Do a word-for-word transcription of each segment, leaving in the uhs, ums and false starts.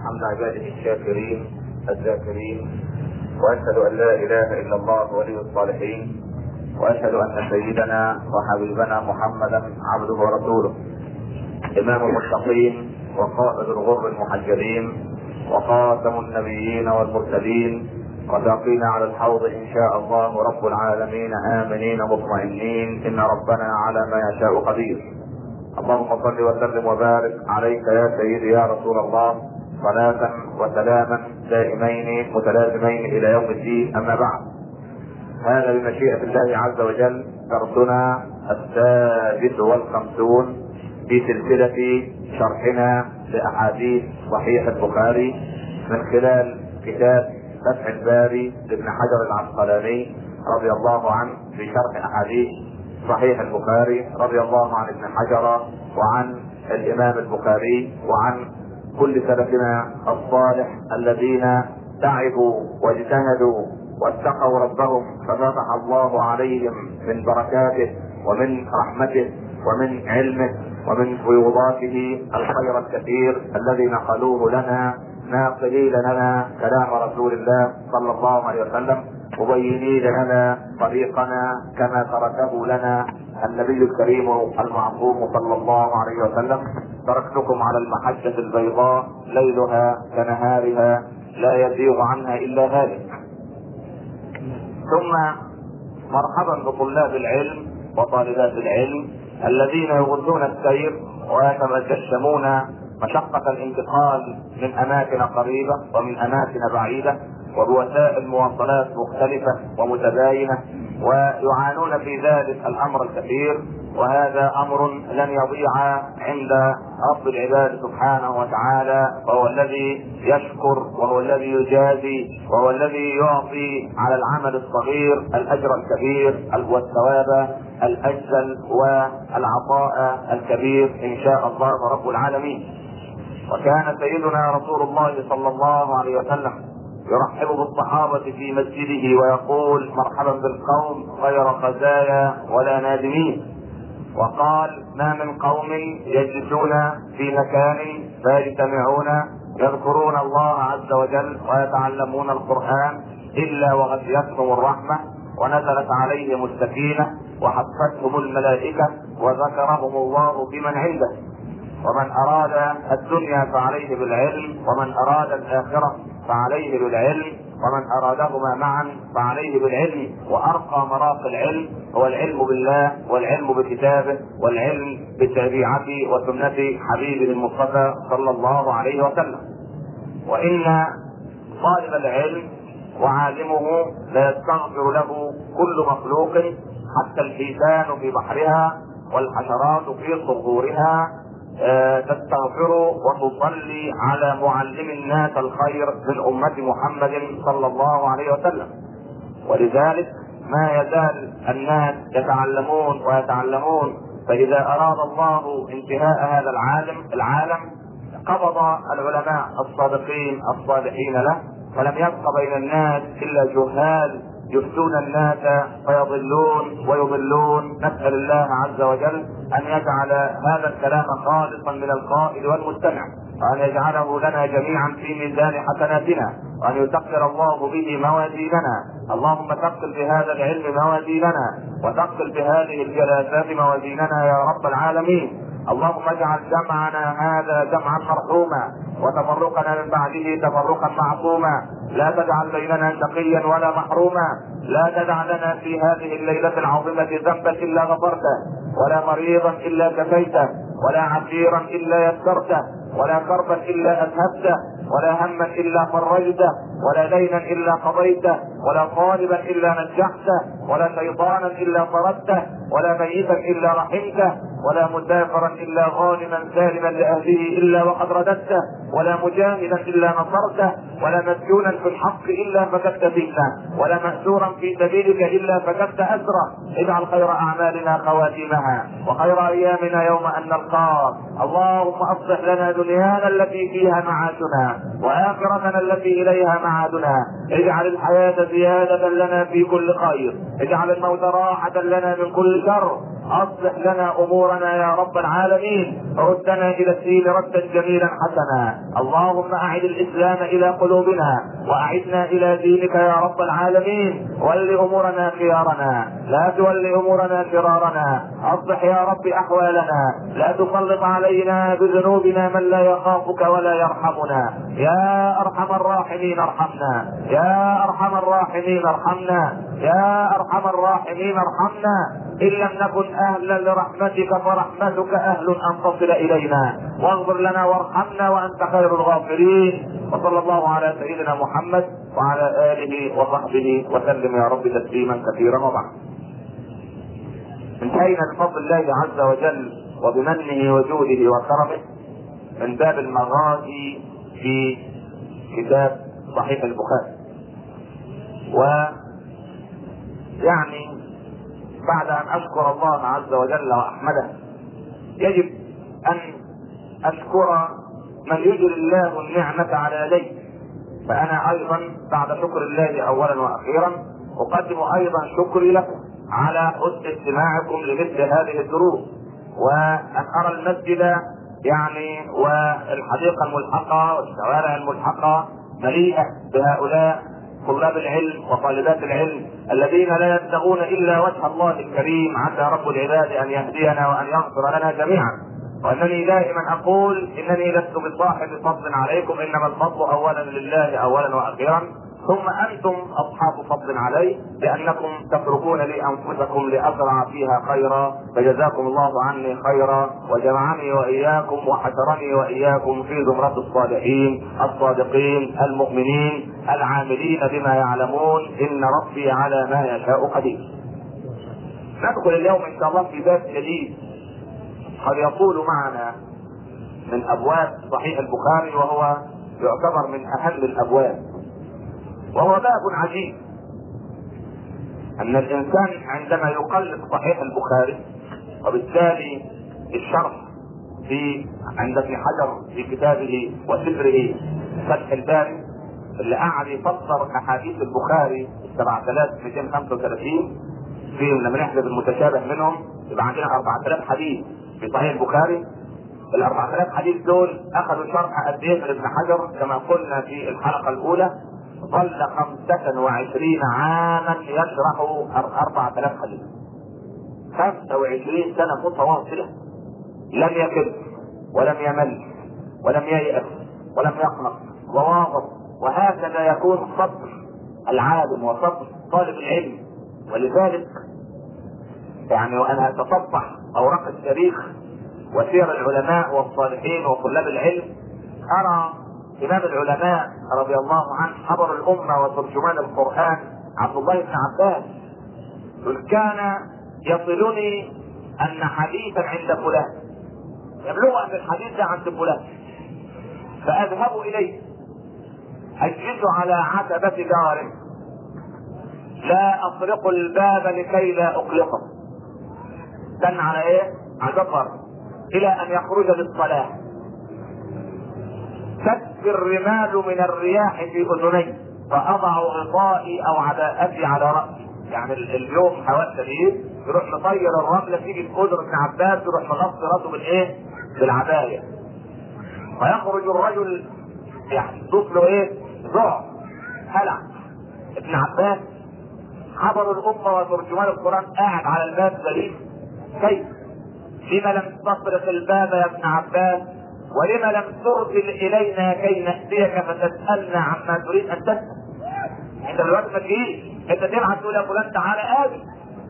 حمد عباده الشاكرين الذاكرين، واشهد ان لا اله الا الله ولي الصالحين، واشهد ان سيدنا وحبيبنا محمدا عبده ورسوله، امام المتقين وقائد الغر المحجلين وخاتم النبيين والمرسلين، وساقينا على الحوض ان شاء الله رب العالمين امنين مطمئنين ان ربنا على ما يشاء قدير. اللهم صل وسلم وبارك عليك يا سيدي يا رسول الله، صلاة وسلاما دائمين متلازمين الى يوم الدين. اما بعد، هذا بمشيئة الله عز وجل درسنا السادس والخمسون في سلسلة شرحنا لاحاديث صحيح البخاري من خلال كتاب فتح الباري لابن حجر العسقلاني رضي الله عنه في شرح احاديث صحيح البخاري رضي الله عن ابن حجر وعن الامام البخاري وعن كل سلفنا الصالح الذين تعبوا واجتهدوا واتقوا ربهم ففتح الله عليهم من بركاته ومن رحمته ومن علمه ومن فيوضاته الخير الكثير الذي نقلوه لنا ناقلين لنا كلام رسول الله صلى الله عليه وسلم، مبينين لنا طريقنا كما تركه لنا النبي الكريم المعصوم صلى الله عليه وسلم. تركتكم على المحجة البيضاء ليلها كنهارها لا يزيغ عنها الا هالك. ثم مرحبا بطلاب العلم وطالبات العلم الذين يغضون السير ويتجشمون مشقة الانتقال من اماكن قريبة ومن اماكن بعيدة وبوسائل مواصلات مختلفة ومتباينة، ويعانون في ذلك الامر الكثير، وهذا امر لن يضيع عند رب العباد سبحانه وتعالى، وهو الذي يشكر وهو الذي يجازي وهو الذي يعطي على العمل الصغير الاجر الكبير والثواب الاجزل والعطاء الكبير ان شاء الله رب العالمين. وكان سيدنا رسول الله صلى الله عليه وسلم يرحب بالصحابة في مسجده ويقول مرحبا بالقوم غير خزايا ولا نادمين، وقال ما من قوم يجلسون في مكان فيجتمعون يذكرون الله عز وجل ويتعلمون القرآن إلا وغشيتهم الرحمة ونزلت عليهم السكينة وحفتهم الملائكة وذكرهم الله بمن عنده. ومن أراد الدنيا فعليه بالعلم، ومن أراد الآخرة فعليه بالعلم، ومن أرادهما معا فعليه بالعلم. وأرقى مراق العلم هو العلم بالله والعلم بكتابه والعلم بشريعته وسنة حبيبه المصطفى صلى الله عليه وسلم. وإن طالب العلم وعالمه لا يستغفر له كل مخلوق، حتى الحيتان في بحرها والحشرات في صخورها تستغفر وتصلي على معلم الناس الخير من أمة محمد صلى الله عليه وسلم. ولذلك ما يزال الناس يتعلمون ويتعلمون، فإذا أراد الله انتهاء هذا العالم العالم قبض العلماء الصادقين الصالحين له، فلم يبق بين الناس إلا جهال يفتون الناس فيضلون ويضلون. نسأل الله عز وجل أن يجعل هذا الكلام خالصا من القائل والمستمع، وأن يجعله لنا جميعا في ميزان حسناتنا، وأن يثقل الله به موازيننا. اللهم ثقل بهذا العلم موازيننا، وثقل بهذه الجلسات موازيننا يا رب العالمين. اللهم اجعل جمعنا هذا جمعا مرحوما، وتفرقنا من بعده تفرقا معصوما. لا تجعل بيننا شقيا ولا محروما. لا تدع لنا في هذه الليلة العظيمة ذنبا إلا غفرته، ولا مريضا إلا كفيته، ولا عسيرا إلا يسرته، ولا كربا إلا أذهبته، ولا هما إلا فرجته، ولا دينا إلا قضيته، ولا طالبا إلا نجحته، ولا شيطانا إلا طردته، ولا ميتا إلا رحمته، ولا مسافرا إلا غانما سالما لأهله إلا وقد رددته، ولا مجاهدا إلا نصرته، ولا مسجونا في الحق إلا فكدت فتنه، ولا مأسورا في سبيلك إلا فكدت أسره. اجعل خير أعمالنا خواتيمها، وخير أيامنا يوم أن نلقاك. اللهم أصلح لنا دنيانا التي فيها معاشنا، وآخرتنا التي إليها معادنا. اجعل الحياة زيادة لنا في كل خير، اجعل الموت راحة لنا من كل شر. اصلح لنا امورنا يا رب العالمين. ردنا الى الدين ردا جميلا حسنا. اللهم اعد الاسلام الى قلوبنا واعدنا الى دينك يا رب العالمين. ول امورنا خيارنا لا تول امورنا شرارنا. اصلح يا رب احوالنا لا تسلط علينا بذنوبنا من لا يخافك ولا يرحمنا. يا ارحم الراحمين ارحمنا، يا ارحم الراحمين ارحمنا، يا ارحم الراحمين ارحمنا. ان لم نكن اهلا لرحمتك فرحمتك اهل ان تصل الينا. واغفر لنا وارحمنا وانت خير الغافرين. وصلى الله على سيدنا محمد وعلى اله وصحبه وسلم يا رب تسليما كثيرا. وبعد، انتهينا بفضل الله عز وجل وبمنه وجوده وكرمه من باب المغازي في كتاب صحيح البخاري. ويعني بعد ان اشكر الله عز وجل واحمده يجب ان اشكر من يجري الله النعمة على يديه. فانا ايضا بعد شكر الله اولا واخيرا اقدم ايضا شكري لكم على حسن استماعكم لمثل هذه الدروس، وان ارى المسجد يعني والحديقة الملحقة والشوارع الملحقة مليئة بهؤلاء طلاب العلم وطالبات العلم الذين لا يبتغون الا وجه الله الكريم. عسى رب العباد ان يهدينا وان يغفر لنا جميعا. وانني دائما اقول انني لست بصاحب فضل عليكم، انما الفضل اولا لله اولا واخيرا، ثم انتم اصحاب فضل علي لانكم تتركون لي انفسكم لازرع فيها خيرا. فجزاكم الله عني خيرا وجمعني واياكم وحشرني واياكم في زمرة الصالحين الصادقين المؤمنين العاملين بما يعلمون. ان ربي على ما يشاء قدير. ندخل اليوم ان شاء الله في باب جديد قد يطول معنا من ابواب صحيح البخاري، وهو يعتبر من اهم الابواب، وهو باب عجيب. ان الانسان عندما يقلد صحيح البخاري، وبالتالي الشرح في عند ابن حجر في كتابه وسفره فتح الباري اللي قاعد يفسر احاديث البخاري سبعة آلاف ومئتين وخمسة وثلاثين في لما نحسب المتشابه منهم يبقى عندنا أربعة آلاف حديث في صحيح البخاري. ال أربعة آلاف حديث دول اخذوا شرح قد ايه من ابن حجر كما قلنا في الحلقه الاولى؟ ظل خمسة وعشرين عاما يشرح أربعة آلاف حديث. خمسة وعشرين سنة متواصلة لم يكد ولم يمل ولم ييأس ولم يقنط وواظب. وهكذا يكون صبر العالم وصبر طالب العلم. ولذلك يعني وانا اتصفح اوراق التاريخ وسير العلماء والصالحين وطلاب العلم ارى امام العلماء رضي الله عنه حبر الامه وترجمان القران عبد الله بن عباس كان يصلني ان حديثا عند فلان يبلغ ان الحديث ده عند فلان، فاذهب اليه اجلس على عتبة داره لا اطرق الباب لكي لا اقلقه، استنى على ايه؟ على الباب الى ان يخرج للصلاة. تكفي الرمال من الرياح في اذني فاضع غطائي او عباءتي على راسي. يعني اليوم هواء شديد يروح مطير الرمله تيجي في اذن ابن عباس يروح مغطي راسه بالايه؟ بالعبايه. ويخرج الرجل يحدث له ايه؟ ذعر هلع. ابن عباس حضر الامه وترجمان القران قاعد على الباب دليل كيف؟ لما لم تطرق الباب يا ابن عباس؟ ولما لم ترسل الينا كي ناتيك فتسالنا عما تريد ان تسال؟ انت دلوقتي ما تجيش، انت تبعت تقول يا فلان تعالى ادي.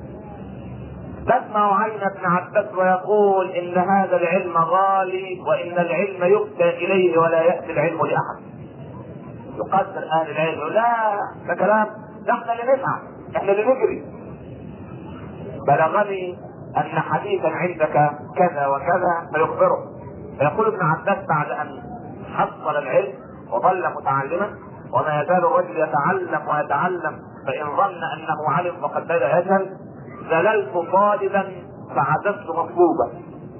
تسمع عين ابن عباس ويقول ان هذا العلم غالي وان العلم يؤتى اليه ولا ياتي العلم لاحد. يقدر اهل العلم لا ده كلام، ده احنا اللي نسعى، احنا اللي نجري. بلغني ان حديثا عندك كذا وكذا فيخبره. فيقول ابن عباس بعد ان حصل العلم وظل متعلما وما يزال الرجل يتعلم ويتعلم فان ظن انه علم فقد بدا يجهل، زللت طالبا فعززت مطلوبا.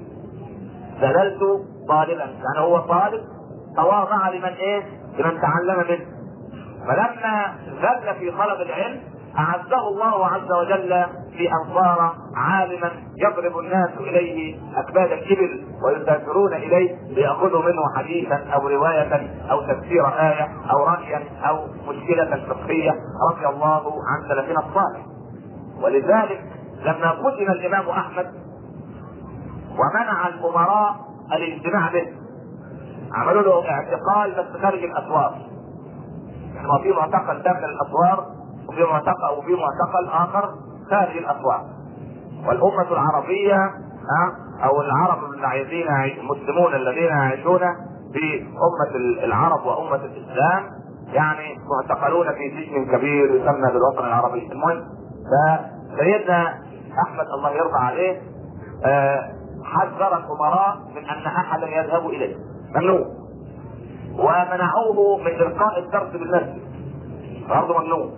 زللت طالبا يعني هو طالب تواضع لمن ايه؟ لمن تعلم منه. فلما زل في طلب العلم اعزه الله عز وجل في ان صار عالما يضرب الناس اليه اكباد الابل ويسافرون اليه لياخذوا منه حديثا او روايه او تفسير ايه او رايا او مشكله فقهيه، رضي الله عن سلفنا الصالح. ولذلك لما فتن الامام احمد ومنع الامراء الاجتماع به، عملوا له اعتقال بس خارج الاسوار، يعني في معتقل داخل الاسوار وفي معتقل وفي معتقل اخر خارج الاسوار. والامه العربيه ها او العرب الذين المسلمون الذين يعيشون في امه العرب وامه الاسلام يعني معتقلون في سجن كبير يسمى بالوطن العربي. المهم فسيدنا احمد الله يرضى عليه آه حذر الامراء من ان احدا يذهب اليه، ممنوع، ومنعوه من القاء الدرس بالمسجد برضه ممنوع.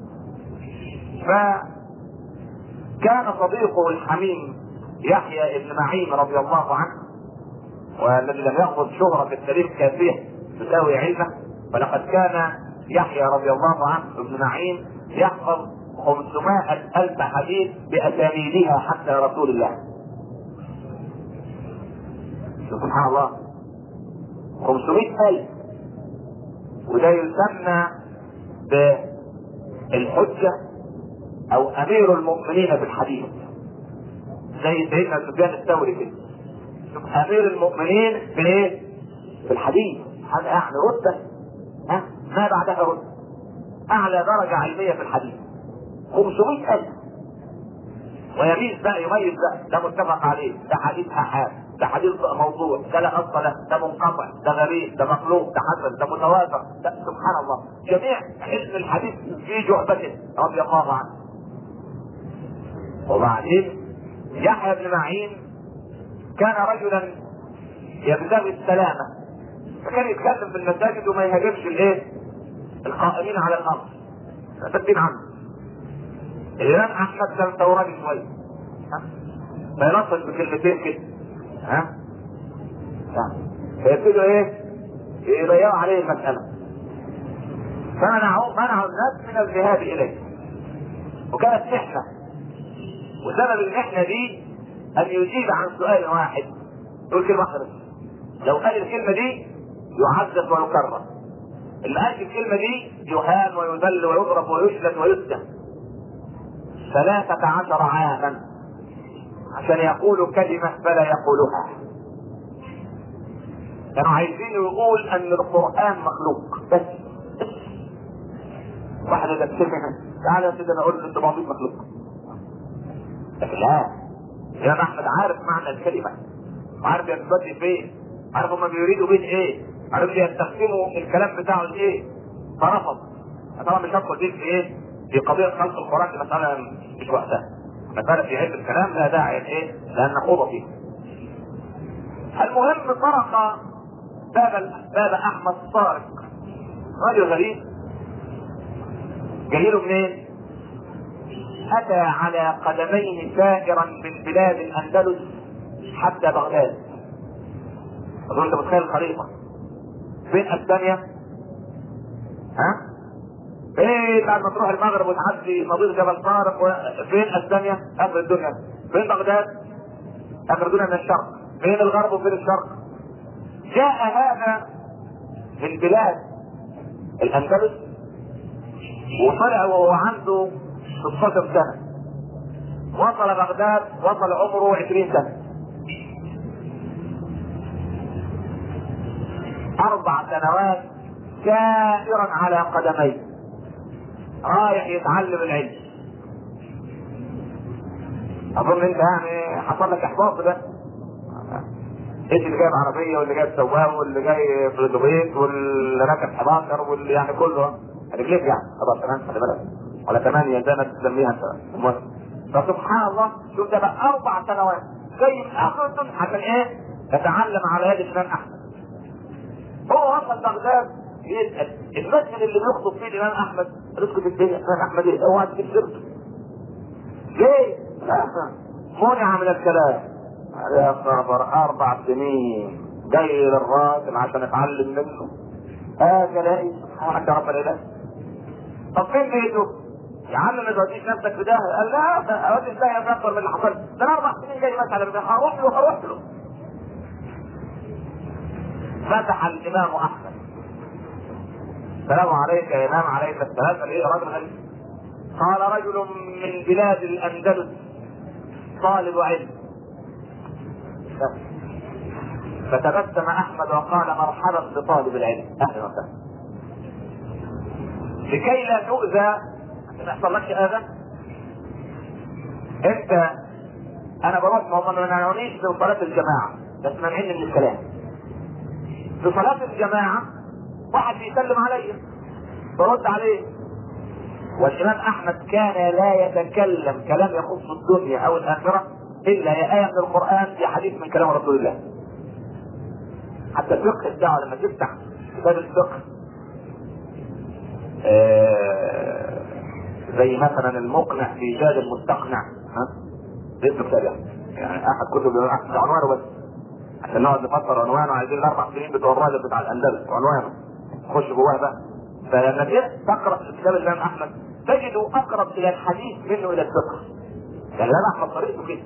فكان صديقه الحميم يحيى بن معين رضي الله عنه، والذي لم يأخذ شهرة في التاريخ كافية تساوي علمه، ولقد كان يحيى رضي الله عنه ابن معين يحفظ خمسمائة ألف حديث بأسانيدها حتى رسول الله. سبحان الله، خمسمائة ألف، وده يسمى بالحجة او امير المؤمنين في الحديث، زي سيدنا سفيان الثوري كده، امير المؤمنين في ايه؟ في الحديث. هذا يعني رتبة ها ما بعدها رتبة، اعلى درجة علمية في الحديث خمسمائة ألف. ويميز بقى يميز بقى ده متفق عليه، ده حديث احاد، ده حديث موضوع، ده لا اصل له، ده منقطع، ده غريب، ده مخلوق، ده حسن، ده متواتر، ده سبحان الله جميع علم الحديث في جعبته رضي الله عنه. وبعدين يحيى بن معين كان رجلا يبتغي السلامة، فكان يتكلم في المساجد وما يهاجمش الايه؟ القائمين على الامر، فسدين عنه. الامام احمد كان ثوراني شويه، فينصت بكلمتين كده ها فيبتدوا ايه؟ يضيعوا عليه المسألة، فمنعوا منعوا الناس من الذهاب اليه. وكانت محنة، وسبب المحنة دي ان يجيب عن سؤال واحد، يقول كلمة واحدة، لو قال الكلمة دي يعذب ويكرر، اللي قال الكلمة دي يهان ويذل ويضرب ويشلت ويسجن ثلاثة عشر عاما عشان يقولوا كلمة فلا يقولها. كانوا عايزين يقول ان القرآن مخلوق بس. واحد ده تسمعها تعالى يا سيدي انا اقول انت موجود مخلوق، لكن لا، الامام احمد عارف معنى الكلمة، عارف يتبدي فين، عارف هما بيريدوا بين ايه، عارف يستخدموا الكلام بتاعه لايه، فرفض. طبعا مش هدخل بيه في ايه؟ في قضية خلق القرآن، دي مسألة مش وقتها، مسألة في علم الكلام لا داعي ايه لان نخوض فيه. المهم طرق باب باب احمد طارق، رجل غريب جاي له منين؟ اتى على قدميه سائرا من بلاد الاندلس حتى بغداد. اظن انت متخيل الخريطة فين اسبانيا؟ ها؟ فين بعد ما تروح المغرب وتعدي مضيق جبل طارق فين اسبانيا؟ اخر الدنيا. فين بغداد؟ اخر الدنيا من الشرق. فين الغرب وفين الشرق؟ جاء هذا من بلاد الاندلس وطلع وهو عنده ستاشر سنة، وصل بغداد وصل عمره عشرين سنة، اربع سنوات سائرا على قدميه رايح يتعلم العلم. اظن انت يعني حصل لك احباط ده، ايش اللي جايب عربيه واللي جايب سواق واللي جاي في الاتوبيس واللي راكب حداشر واللي يعني كله رجليك يعني خلاص تمام خلي بالك ولا ثمانيه زي ما تسميها انت. فسبحان الله شوف ده بقى اربع سنوات جاي من اخر الدنيا عشان ايه؟ يتعلم على يد الامام احمد. هو وصل بغداد يسال المسجد اللي بيخطب فيه الامام احمد رزقه في الدنيا الامام احمد ايه؟ اوعى تجيب سيرته ليه؟ منع من الكلام. يا خبر اربع سنين جاي للراجل عشان اتعلم منه. اه كلامي سبحانك يا رب الاله. طب فين بيته؟ يا عم ما توديش نفسك في ده. قال لا اودي ازاي يا اكتر من اللي حصل ده، انا اربع سنين جاي مسألة بده، هروح له هروح له. فتح الامام احمد، السلام عليك يا امام. عليك السلام. قال ايه رجل؟ قال رجل من بلاد الاندلس طالب علم. فتبسم احمد وقال مرحبا بطالب العلم، اهلا وسهلا. لكي لا تؤذى، ما يحصلكش اذى، انت انا بروح ما منعنيش في صلاة الجماعة، بس منعني من الكلام. في صلاة الجماعة واحد بيسلم علي برد عليه، والامام احمد كان لا يتكلم كلام يخص الدنيا او الاخرة الا يا آية من القرآن يا حديث من كلام رسول الله. حتى الفقه الدعوة لما تفتح كتاب الفقه آه زي مثلا المقنع في ايجاد المستقنع، ها اسمه كتاب يعني احد كتب احد عنوانه، بس عشان نقعد نفسر عنوانه عايزين الاربع سنين بتوع الراجل بتاع الاندلس عنوانه خش جواه بقى. فلما جيت تقرا كتاب الامام احمد تجده اقرب الى الحديث منه الى الفقه. يعني الامام احمد طريقته كده.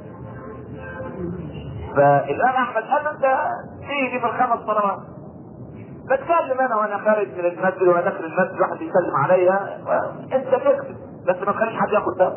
فالامام احمد قال انت تيجي في الخمس صلوات بتكلم انا وانا خارج من المسجد وانا داخل المسجد واحد يسلم عليا انت تكتب بس ما تخليش حد ياخد ده.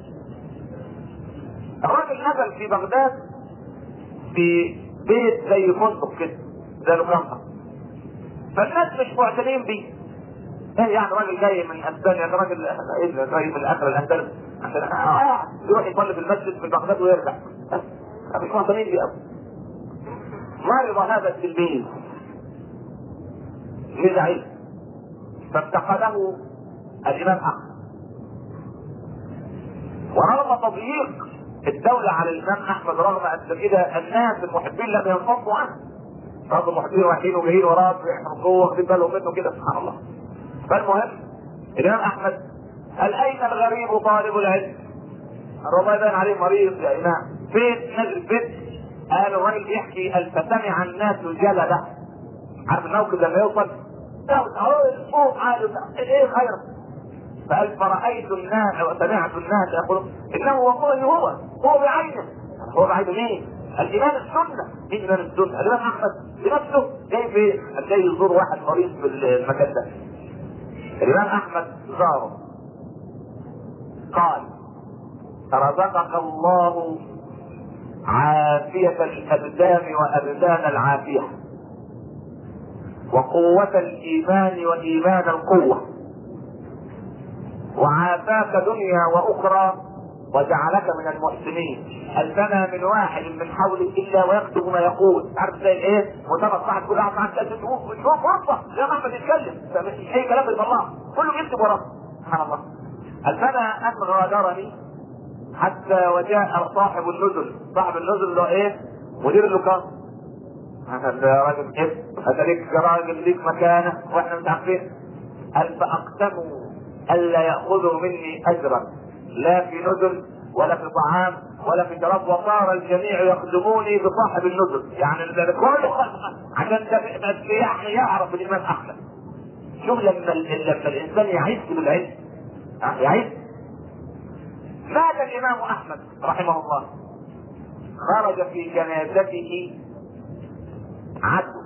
الراجل نزل في بغداد في بيت زي فندق كده زي لوكاندا، فالناس مش معتنين بيه. ايه يعني راجل جاي من اسبانيا، ده راجل جاي من اخر الاندلس عشان آه يروح يصلي في المسجد في بغداد ويرجع، مش معتنين بيه ابدا. مرض هذا التلميذ للعلم فانتقله الامام احمد، ورغم تضييق الدولة على الامام احمد رغم ان كده الناس المحبين لم ينفضوا عنه، بعض المحبين رايحين وجايين وراه بيحرقوه واخدين بالهم منه كده سبحان الله. فالمهم الامام احمد قال اين الغريب طالب العلم؟ الرباعي باين عليه مريض يا امام. فين نزل بيت؟ قال الراجل بيحكي قال فسمع الناس جلده. عارف الموقف لما يوصل اهو الصوت عالي ايه خير؟ فقال فرأيت الناس وسمعت الناس يقولون انه والله هو هو بعينه. هو بعينه مين؟ الامام السنه. مين امام السنه؟ الامام احمد بنفسه جاي في جاي يزور واحد مريض في المكان ده. الامام احمد زاره قال رزقك الله عافية الابدان وابدان العافية وقوة الايمان وايمان القوة، وعافاك دنيا واخرى وجعلك من المحسنين. هل كان من واحد من حولك الا ويكتب ما يقول. عارف زي ايه؟ وترى صاحب كل واحد معاك كلمه تقول شوف فرصه يا احمد يتكلم مش اي كلام يطلعه كله بيكتب وراه سبحان الله. هل كان ان غادرني حتى وجاء صاحب النزل. صاحب النزل اللي هو ايه؟ مدير اللقاء. هذا راجل ايه؟ هذا ليك راجل ليك مكانه واحنا مش عارفين. هل فاقسموا الا ياخذوا مني اجرا لا في نزل ولا في طعام ولا في شراب، وصار الجميع يخدموني بصاحب النزل. يعني كله عشان يعني يعرف الامام احمد. شوف لما لما الانسان يعيش بالعلم يعيش. مات الامام احمد رحمه الله، خرج في جنازته عدو.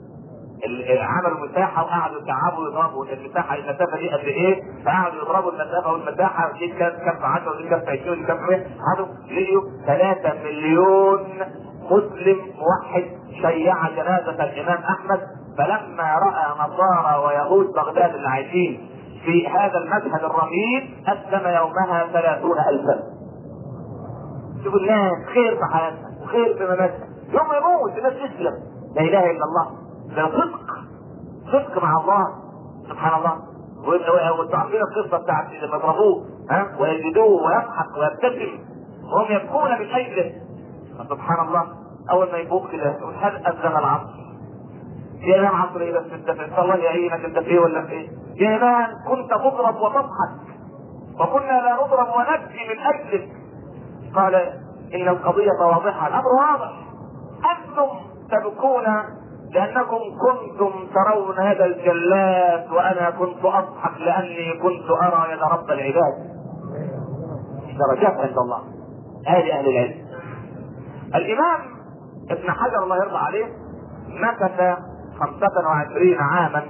عملوا مساحه وقعدوا يتعبوا يضربوا المساحه المسافه دي قد ايه، فقعدوا يضربوا المسافه والمساحه دي كانت كف عشرة ودي كف عشرين ودي كف مية. قعدوا لقيوا ثلاثة مليون مسلم موحد شيع جنازه الامام احمد. فلما راى نصارى ويهود بغداد اللي عايشين في هذا المشهد الرهيب اسلم يومها ثلاثون الفا. شوفوا الناس خير في حياتها وخير في مماتها، يوم يموت الناس تسلم. لا اله الا الله. ده صدق صدق مع الله سبحان الله. وتعرفين القصه بتاعت لما ضربوه ها ويجدوه ويضحك ويبتسم وهم يبكون من اجله. سبحان الله. اول ما يفوق كده هل اذن العصر؟ يا امام عصر ايه بس انت في الله يعينك انت في ايه ولا في ايه؟ يا امام كنت تضرب وتضحك وكنا لا نضرب ونبكي من اجلك. قال ان القضيه واضحه، الامر واضح. انتم تبكون لأنكم كنتم ترون هذا الجلاد وأنا كنت أضحك لأني كنت أرى يد رب العباد. درجات عند الله. اهل اهل العلم. الامام ابن حجر الله يرضى عليه مكث خمسة وعشرين عاما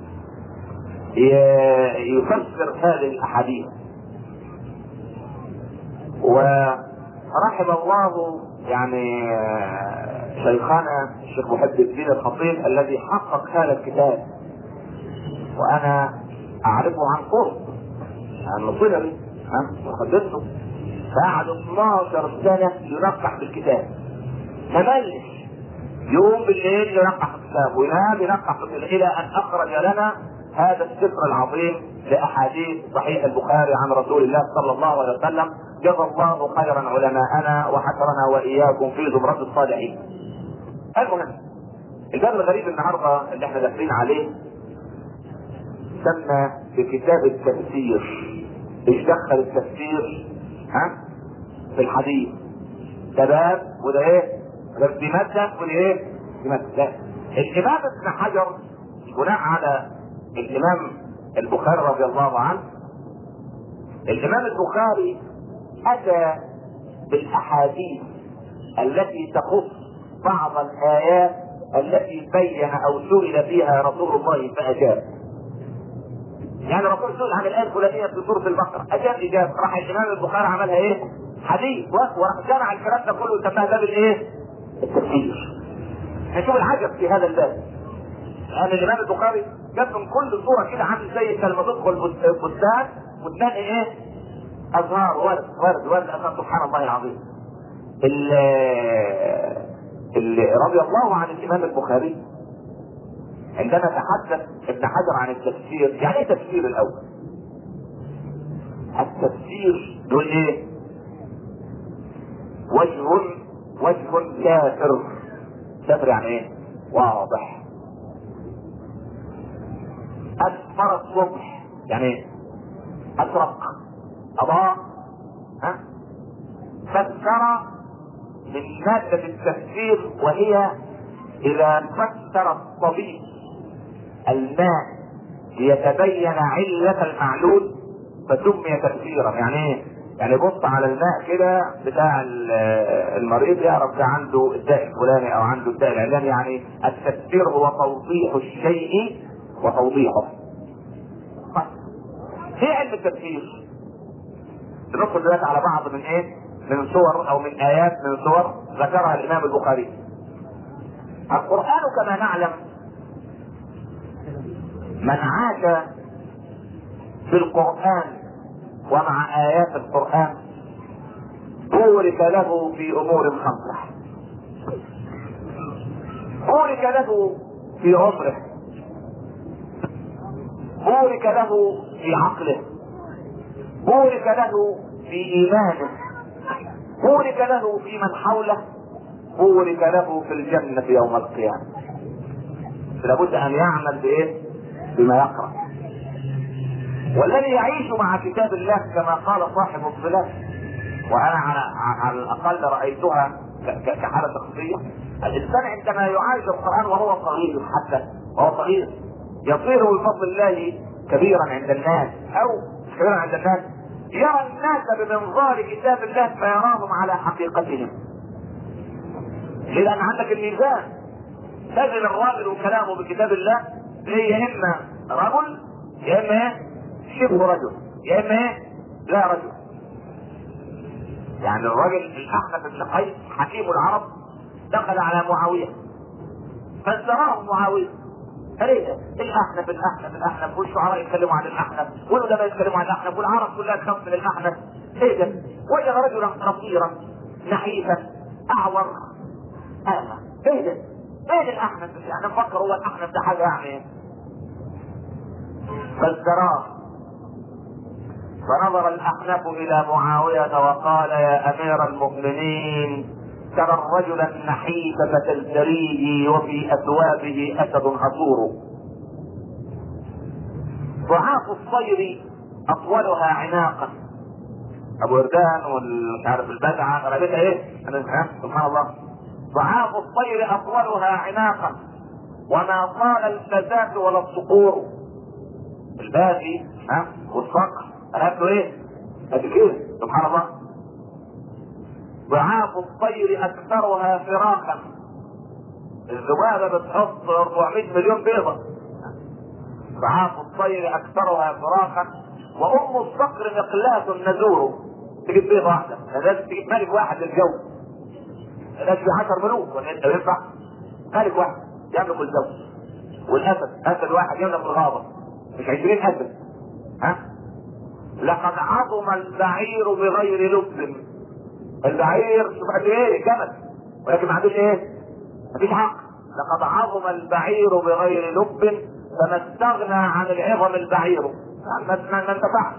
يفسر هذه الاحاديث، ورحم الله يعني شيخنا الشيخ محب الدين الخطيب الذي حقق هذا الكتاب، وانا اعرفه عن قرب، عن صغري وخدمته، فقعد اثناشر سنة ينقح بالكتاب، ما ملش يوم بالليل ينقح الكتاب وينام ينقح الى ان اخرج لنا هذا السفر العظيم لاحاديث صحيح البخاري عن رسول الله صلى الله عليه وسلم. جزا الله خيرا علماءنا وحشرنا واياكم في زمرة الصالحين. المهم الباب الغريب النهارده اللي احنا داخلين عليه سمى بكتاب التفسير. ايش دخل التفسير ها في الحديث؟ ده باب وده ايه؟ ده دي ماده وده ايه؟ دي ماده. لا، الامام ابن حجر بناء على الامام البخاري رضي الله عنه، الامام البخاري اتى بالاحاديث التي تخص بعض الايات التي بين او سئل فيها رسول الله فاجاب. يعني الرسول سئل عن الايه الفلانيه في سوره البقره، اجاب اجابه، راح الامام البخاري عملها ايه؟ حديث، وراح جمع الكلام ده كله وسماها باب الايه؟ التفسير. نشوف العجب في هذا الباب. يعني الامام البخاري جاب من كل صوره كده عامل زي لما تدخل بستان وتلاقي ايه؟ ازهار ورد ورد ورد ازهار، سبحان الله العظيم. اللي رضي الله عن الامام البخاري عندما تحدث ابن حجر عن التفسير، يعني ايه تفسير الاول؟ التفسير دول ايه؟ وجه وجه كافر. كافر يعني ايه؟ واضح. اسفر الصبح يعني ايه؟ ازرق اضاء. ها؟ فسر من مادة التفسير، وهي اذا فسر الطبيب الماء ليتبين علة المعلول فسمي تفسيرا. يعني ايه؟ يعني بص على الماء كده بتاع المريض يعرف ده عنده الداء الفلاني او عنده الداء العلاني. يعني التفسير هو توضيح الشيء وتوضيحه. في علم التفسير بندخل دلوقتي على بعض من ايه؟ من صور او من ايات من صور ذكرها الامام البخاري. القرآن كما نعلم من عاش في القرآن ومع آيات القرآن بورك له في أمور خمسة. بورك له في عمره، بورك له في عقله، بورك له في إيمانه، بورك له في من حوله، بورك له في الجنة يوم القيامة. لابد أن يعمل بإيه؟ بما يقرأ. والذي يعيش مع كتاب الله كما قال صاحب الظلال، وانا على, على الاقل رايتها كحاله شخصيه، الانسان عندما يعايش القران وهو صغير، حتى وهو صغير يصير بفضل الله كبيرا عند الناس او كبيرا عند الناس، يرى الناس بمنظار كتاب الله فيراهم على حقيقتهم. لان عندك الميزان، تجد الراجل وكلامه بكتاب الله يا اما رجل يا اما شبه رجل يا اما ايه؟ لا رجل. يعني الرجل الاحنف بن قيس حكيم العرب دخل على معاويه فازدراه معاويه، فليه الاحنف الاحنف الاحنف والشعراء يتكلموا عن الاحنف والادباء يتكلموا عن الاحنف والعرب كلها تخاف من الاحنف. ايه ده؟ وجد رجلا قصيرا نحيفا اعور. هذا ايه ده؟ ايه الاحنف؟ يعني نفكر هو الاحنف ده حاجه يعني. فازدراه، فنظر الأحنف إلى معاوية وقال يا أمير المؤمنين ترى الرجل النحيف فتزدريه وفي أثوابه أسد أصور. ضعاف الصير أطولها عناقا. أبو وردان والمش عارف البدعة غلبتها إيه؟ سبحان الله. ضعاف الصير أطولها عناقا وما طال الفزات ولا الصقور. الباقي ها والصقر قالت له ايه؟ قد كده سبحان الله. ضعاف الطير اكثرها فراقا. الذبابه بتحط أربعمائة مليون بيضه. ضعاف الطير اكثرها فراقا وام الصقر مقلاة نزور. تجيب بيضه واحده، لازم تجيب ملك واحد للجو. لازم في عشر ملوك ولا انت ينفع؟ ملك واحد يملك الجو. والاسد، اسد واحد يملك الغابه، مش عشرين اسد. ها؟ لقد عظم البعير بغير لب. البعير شوف قد ايه جمل ولكن ما عندوش ايه؟ مفيش عقل. لقد عظم البعير بغير لب فما استغنى عن العظم البعير، ما انتفعش.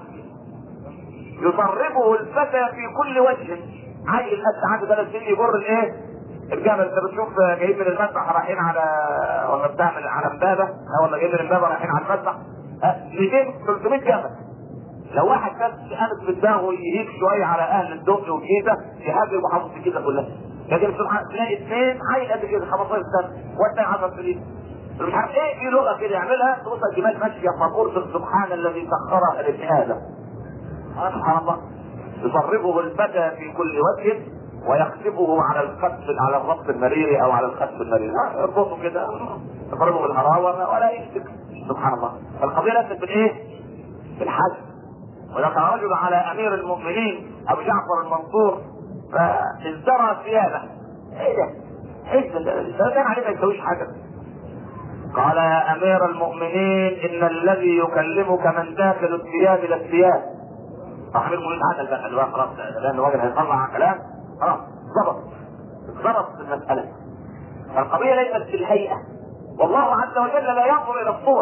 يصرفه الفتى في كل وجه. عيل الاسد عنده ثلاث سنين يجر الايه؟ الجمل. انت بتشوف جايين من المذبح رايحين على ولا بتعمل على امبابه ولا جايين من امبابه رايحين على المذبح مئتين ثلاثمائة جمل. لو واحد بس قامت في دماغه يهيج شويه على اهل الدقي والجيزه يهاجر محافظه الجيزه كلها. لكن سبحان تلاقي اثنين عيل قد كده خمستاشر سنه والثاني عشر سنين مش عارف ايه في لغه كده يعملها تبص الجمال ماشيه فقول سبحان الذي سخرها لابن ادم. سبحان الله. يصرفه الفتى في كل وجه ويخسفه على الخسف على الربط المريري او على الخسف المريري. اربطه كده يضربه بالهراوه ولا يشتك. سبحان الله. فالقضيه ليست بالايه؟ بالحزم. ودخل رجل على امير المؤمنين ابو جعفر المنصور فازدرى ثيابه. ايه ده؟ ايه ده؟ ده كان عليه ما يسويش حاجه. قال يا امير المؤمنين ان الذي يكلمك من داخل الثياب الى الثياب. صاحب المؤمنين هذا بقى اللي هو خلاص لان الراجل هيطلع على كلام خلاص ضبط ضبط في المساله. فالقضيه ليست في الهيئه. والله عز وجل لا ينظر الى الصور.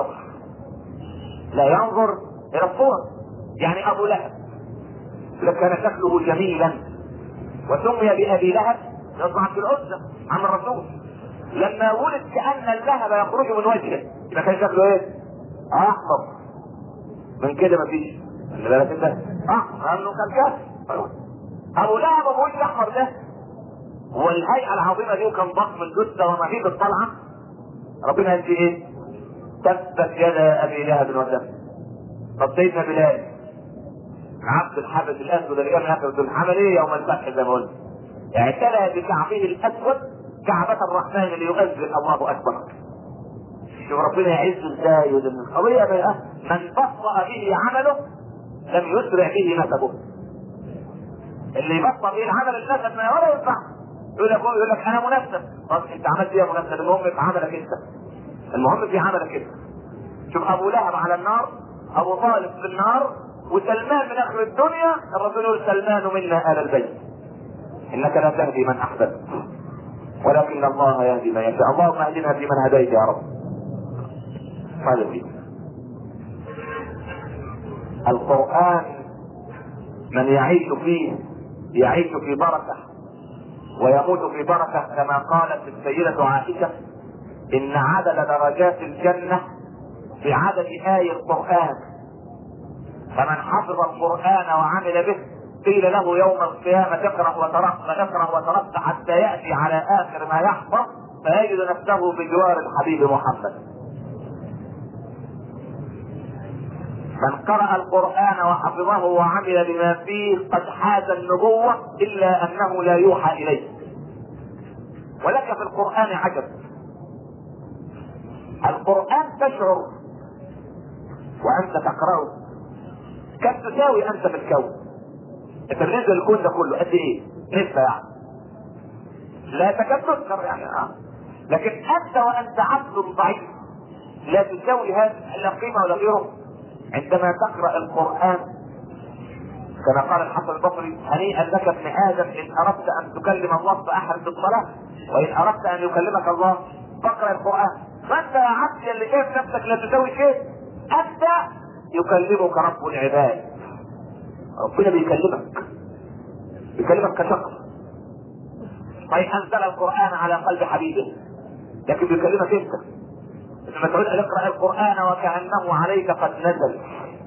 لا ينظر الى الصور. يعني ابو لهب كان شكله جميلا وسمي بابي لهب يطلع في العزة عن الرسول. لما ولد كأن اللهب يخرج من وجهه يبقى كان شكله ايه؟ احمر. من كده مفيش اللي بالك انت احمر لانه كان كافر. ابو لهب ابو وجه احمر ده والهيئه العظيمه دي وكان ضخم الجثه ومهيب الطلعه. ربنا يدي ايه؟ تبت يدا ابي لهب وتب. طب سيدنا بلال عبد الحبش الاسود اللي كان ياخذ عمل ايه يوم الفتح زي ما قلت؟ اعتلى بكعبه الاسود كعبة الرحمن اللي يؤذن الله اكبر. شوف ربنا يعز ازاي. القضية بقى من بطأ به عمله لم يسرع به نسبه. اللي يبطأ به العمل النسب ما ولا ينفع. يقول لك يقول لك انا منسب. طب انت عملت ايه يا منسب؟ المهم في عملك انت. المهم في عملك انت. شوف ابو لهب على النار، ابو طالب في النار، وسلمان من اخر الدنيا. الرسول يقول سلمان منا آل البيت. انك لا تهدي من احببت ولكن الله يهدي من يشاء. اللهم اهدنا فيمن هديت يا رب. هذا فيه القرآن من يعيش فيه يعيش في بركة ويموت في بركة كما قالت السيدة عائشة ان عدد درجات الجنة بعدد آي القرآن. فمن حفظ القرآن وعمل به قيل له يوم القيامة اقرأ وترقى اقرأ وترقى حتى يأتي على آخر ما يحفظ فيجد نفسه بجوار الحبيب محمد. من قرأ القرآن وحفظه وعمل بما فيه قد حاز النبوة إلا أنه لا يوحى إليه. ولك في القرآن عجب. القرآن تشعر وأنت تقرأه كم تساوي أنت في الكون. أنت بالنسبة للكون ده كله قد إيه؟ نسبة يعني لا تكاد تذكر يعني آه. لكن أنت وأنت عبد ضعيف لا تساوي هذا لا قيمة ولا غيره. عندما تقرأ القرآن كما قال الحسن البصري هنيئا لك ابن آدم إن أردت أن تكلم الله فأحرم بالصلاة وإن أردت أن يكلمك الله فاقرأ القرآن. فأنت يا عبدي اللي شايف نفسك لا تساوي شيء أنت يكلمك رب العباد. ربنا بيكلمك بيكلمك كشخص. طيب أنزل القرآن على قلب حبيبه لكن بيكلمك أنت. لما تقول اقرأ القرآن وكأنه عليك قد نزل.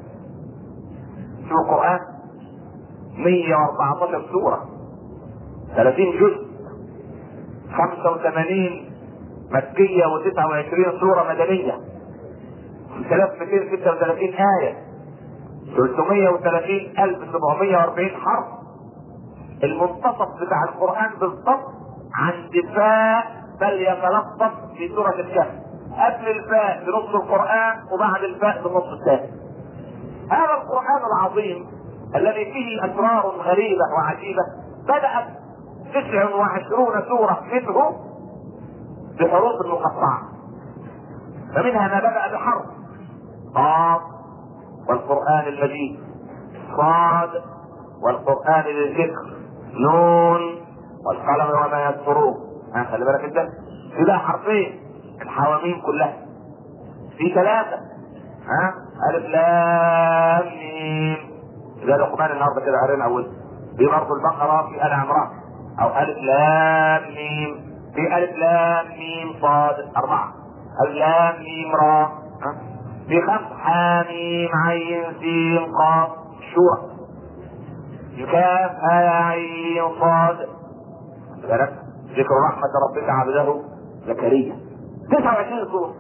شو القرآن؟ مئة وأربعة عشر سورة ثلاثين جزء خمسة وثمانين مكية وتسعة وعشرين سورة مدنية ثلاثة آلاف ومئتين وستة وثلاثين آية ثلاثمائة وثلاثين ألف وسبعمائة وأربعين حرف المنتصف بتاع القرآن بالضبط عند فاء فليتلطف في سورة الكهف، قبل الفاء بنص القرآن وبعد الفاء بالنص الثاني. هذا القرآن العظيم الذي فيه أسرار غريبة وعجيبة بدأت تسع وعشرون سورة منه بحروف مقطعة، فمنها ما بدأ بحرف قاف والقرآن المجيد، صاد والقرآن للذكر، نون والقلم وما يسطرون. ها خلي بالك انت، في بقى حرفين الحواميم كلها، في ثلاثة ها ألف لام ميم زي لقمان النهارده كده قرينا أول، في برضه البقرة، في آل عمران أو ألف لام ميم، في ألف لام ميم صاد أربعة، ألف لام ميم را، ها في خمس حاميم عين سين قاف شورى، كاف ها عين صاد. ذكر رحمة ربك عبده زكريا، تسعة وعشرين سورة.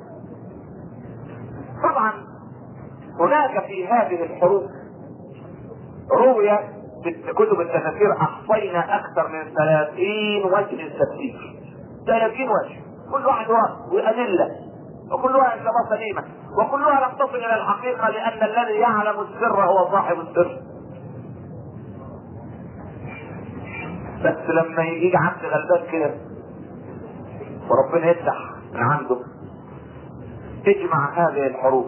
طبعا هناك في هذه الحروف روي في كتب التفاسير احصينا اكثر من ثلاثين وجه للتفسير، ثلاثين وجه، كل واحد وادله، وكلها ان شاء الله سليمه، وكلها لم تصل الى الحقيقه، لان الذي يعلم السر هو صاحب السر. بس لما يجي عبد غلبان كده وربنا يفتح من عنده تجمع هذه الحروف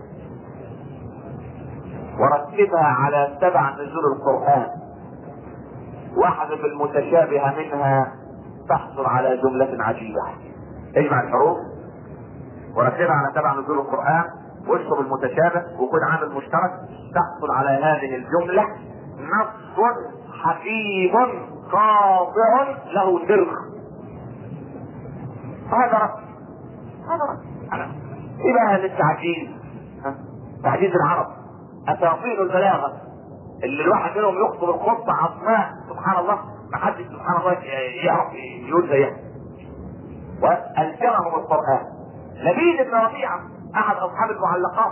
ورتبها على سبع نزول القرآن، واحذف المتشابه منها تحصل على جملة عجيبة. اجمع الحروف ورتبها على سبع نزول القرآن واشرب المتشابه وخذ عامل مشترك، تحصل على هذه الجملة نص حكيم قاطع له سر. هذا رب، هذا رب. ايه بقى للتعجيز؟ تعجيز العرب، اساطير البلاغه اللي الواحد منهم يخطب الخطبه عظماء سبحان الله، ما حدش سبحان الله يعرف يقول زيها. والزمهم القران. لبيد بن ربيعه احد اصحاب المعلقات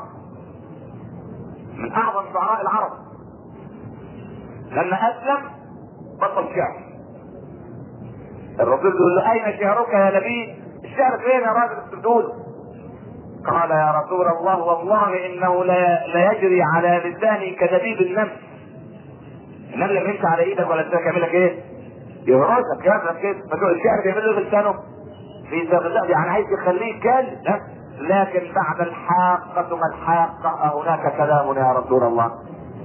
من اعظم شعراء العرب، لما اسلم بطل شعر. الرسول يقول له اين شعرك يا لبيد؟ الشعر فين يا راجل السدود؟ قال يا رسول الله والله انه لا يجري على لساني كدبيب النمل. النمل اللي يمشي على ايدك ولا لسانك يعمل لك ايه؟ يهرسك يهرسك كده، فتقول الشعر بيعمل له بلسانه في زغزغ، يعني عايز يخليه كلب. لكن بعد الحاقة ما الحاقة هناك كلام يا رسول الله.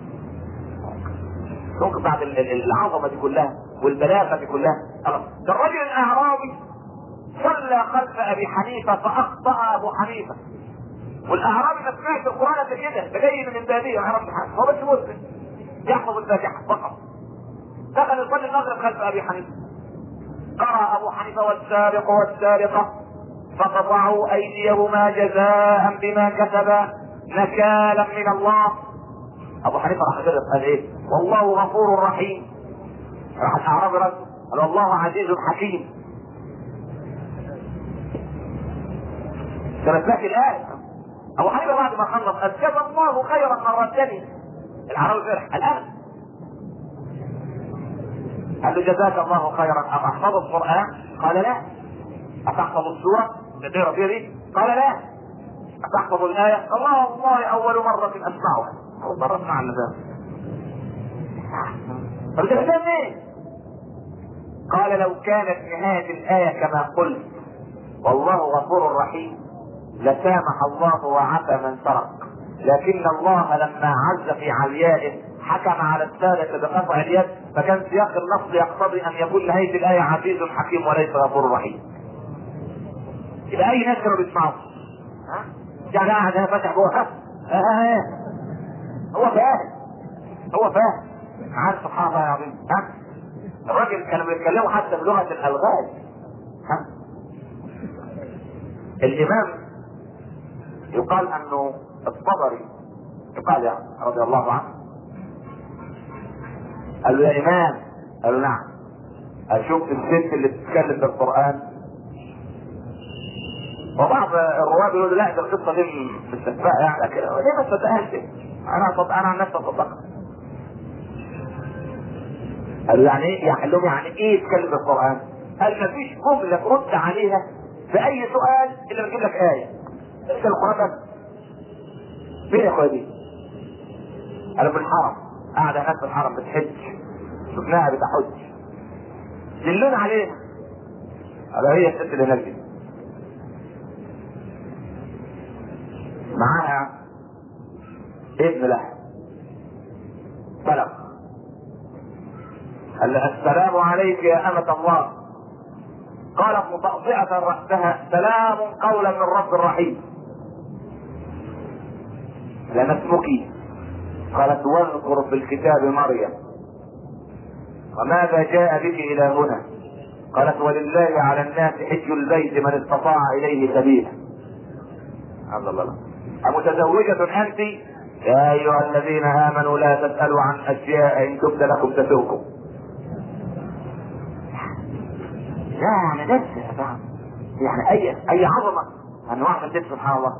ممكن بعد العظمة دي كلها والبلاغة دي كلها. ده الرجل الاعرابي صلى خلف ابي حنيفة فاخطأ ابو حنيفة، والاعرابي ما سمعش القرآن قبل كده، ده جاي من البادية ما يعرفش حاجة، هو بس مسلم يحفظ الفاتحة فقط. دخل يصلي المغرب خلف ابي حنيفة، قرأ ابو حنيفة والسارق والسارقة فقطعوا ايديهما جزاء بما كسبا نكالا من الله. ابو حنيفة راح كده قال ايه؟ والله غفور رحيم. راح الاعرابي رد قال والله عزيز حكيم. كانت لك الآية. ابو حنيفة بعد ما خلص قال جزا الله خيرا من ردني. العربي فرح الان قال له جزاك الله خيرا، ام احفظ القرآن؟ قال لا. اتحفظ السورة تقرا فيها دي؟ قال لا. اتحفظ الآية؟ الله والله اول مرة اسمعها، اول مرة اسمع النبات. فبتحتاج ايه؟ قال لو كانت نهاية الآية كما قلت والله غفور رحيم لسامح الله وعفى من سرق، لكن الله لما عز في عليائه حكم على السادة بقطع اليد، فكان سياق النص يقتضي ان يكون نهاية الآية عزيز حكيم وليس غفور رحيم. يبقى اي ناس كانوا بيسمعوا ها؟ يعني قاعد انا فاتح جوه ها؟ ها هو فاهم، هو فاهم عارف سبحان الله العظيم. ها الراجل كانوا بيتكلموا حتى بلغة الالغاز. ها الامام يقال انه الطبري يقال يعني رضي الله عنه قال له يا امام، قال له نعم، اشوف الست اللي بتتكلم بالقرآن. وبعض الرواد يقولوا لا ده القصه دي مستشفى يعني، لكن ليه ما تصدقهاش؟ انا صد... انا عن نفسي صدقت. قالوا يعني ايه؟ قال لهم يعني ايه تكلم القرآن؟ قال ما فيش جملة ترد عليها في اي سؤال الا بتجيب لك آية. ايش القرآن بس؟ مين يا اخويا دي؟ قالوا في الحرم، قاعدة هناك في الحرم بتحج، شفناها بتحج، دلونا عليها. قالوا هي الست اللي هناك دي معاها ابن لها بلغ، قال لها السلام عليك يا أمة الله. قالت مطأطئة رأسها سلام قولا من رب رحيم. لما اسمك؟ قالت واذكر في الكتاب مريم وماذا جاء بك إلى هنا؟ قالت ولله على الناس حج البيت من استطاع إليه سبيلا. الله الله. أمتزوجة أنت؟ يا أيها الذين آمنوا لا تسألوا عن أشياء إن تبد لكم تسؤكم. يعني نفس يعني أي أي عظمة أنواع من ذكر سبحان الله.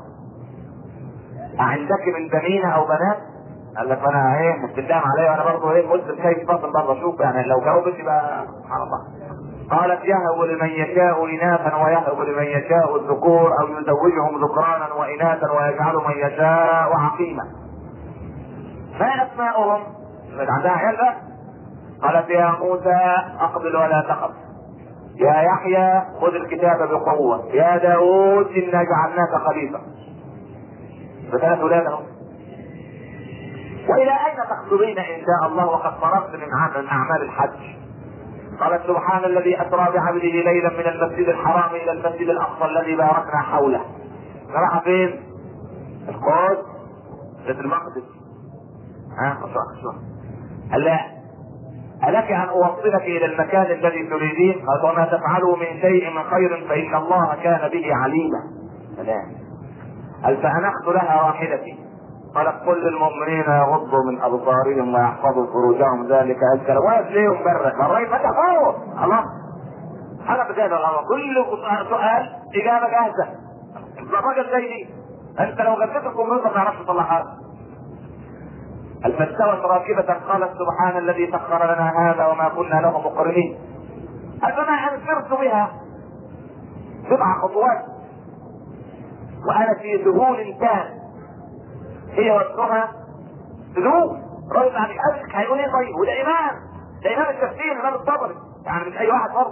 عندك من بنين أو بنات؟ قال لك أنا إيه بتتكلم عليا وأنا برضه إيه مسلم شايف باطن برضه أشوف يعني لو جاوبت يبقى سبحان الله. قالت يهب لمن يشاء إناثا ويهب لمن يشاء الذكور أو يزوجهم ذكرانا وإناثا ويجعل من يشاء عقيما. ما أسماؤهم؟ عندها عيال بقى. قالت يا موسى أقبل ولا تخف، يا يحيى خذ الكتاب بقوة، يا داود إنا جعلناك خليفة. بثلاث ولادهم. وإلى أين تخطبين إن شاء الله وقد فرغت من أعمال الحج؟ قالت سبحان الذي أسرى بعبده ليلا من المسجد الحرام إلى المسجد الأقصى الذي باركنا حوله. راح فين؟ القدس، بيت المقدس. ها شو هلا ألك أن أوصلك إلى المكان الذي تريدين؟ قالت وما تفعلوا من شيء من خير فإن الله كان به عليما. لا. قال فأنخت لها راحلتي. قالت قل للمؤمنين يغضوا من أبصارهم ويحفظوا فروجهم ذلك أزكى لهم. واقف ليه مبرر؟ مرة فتح فوق الله. أنا بجاهد الله كل سؤال إجابة جاهزة. الراجل زي دي أنت لو غديت الكمبيوتر ما تعرفش تطلعها. فاستوت راكبة قالت سبحان الذي سخر لنا هذا وما كنا له مقرنين. فما أنفرت بها بضع خطوات وأنا في ذهول تام. هي وجهها ذهول. رجل عن الأسك هيقول ايه طيب؟ وده إمام، ده إمام التفسير الإمام الطبري يعني مش أي واحد برضه.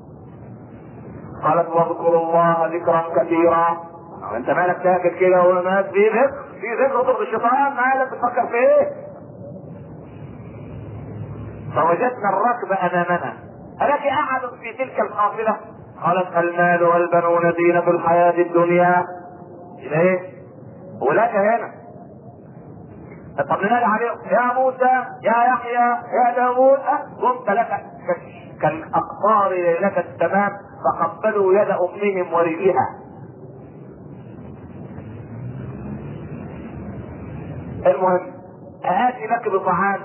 قالت واذكروا الله ذكرا كثيرا. انت مالك ساكت كده وما في ذكر؟ في ذكر ضد الشيطان، مالك بتفكر في ايه؟ فوجدنا الركب امامنا. ألك احد في تلك القافله؟ قالت المال والبنون زينة الحياة الدنيا. ايه؟ ولك هنا. طب ننادي عليهم يا موسى يا يحيى يا داوود قمت لك كالأقطار ليلة التمام فقبلوا يد أمهم ورجلها. المهم آتي لك بطعام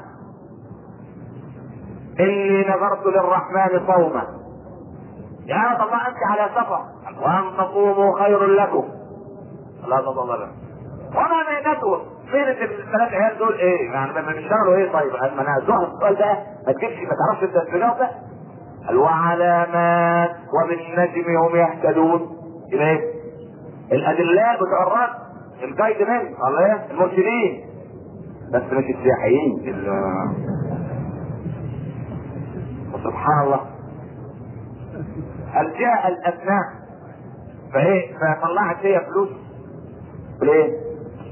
إني نذرت للرحمن صوما. يا الله أنت على سفر وأن تصوموا خير لكم. لا تضل وما مهنته فين الثلاث عيال دول ايه؟ يعني ما بيشتغلوا ايه طيب؟ انا زهق السؤال ده ما تجيبش ما تعرفش انت التجاوب ده. وعلامات وبالنجم هم يهتدون. يبقى ايه؟ الادلاء بتوع الرد الجايد مان الله ايه؟ المرشدين بس مش السياحيين. سبحان الله. هل جاء الابناء فايه؟ فطلعت هي فلوس ليه؟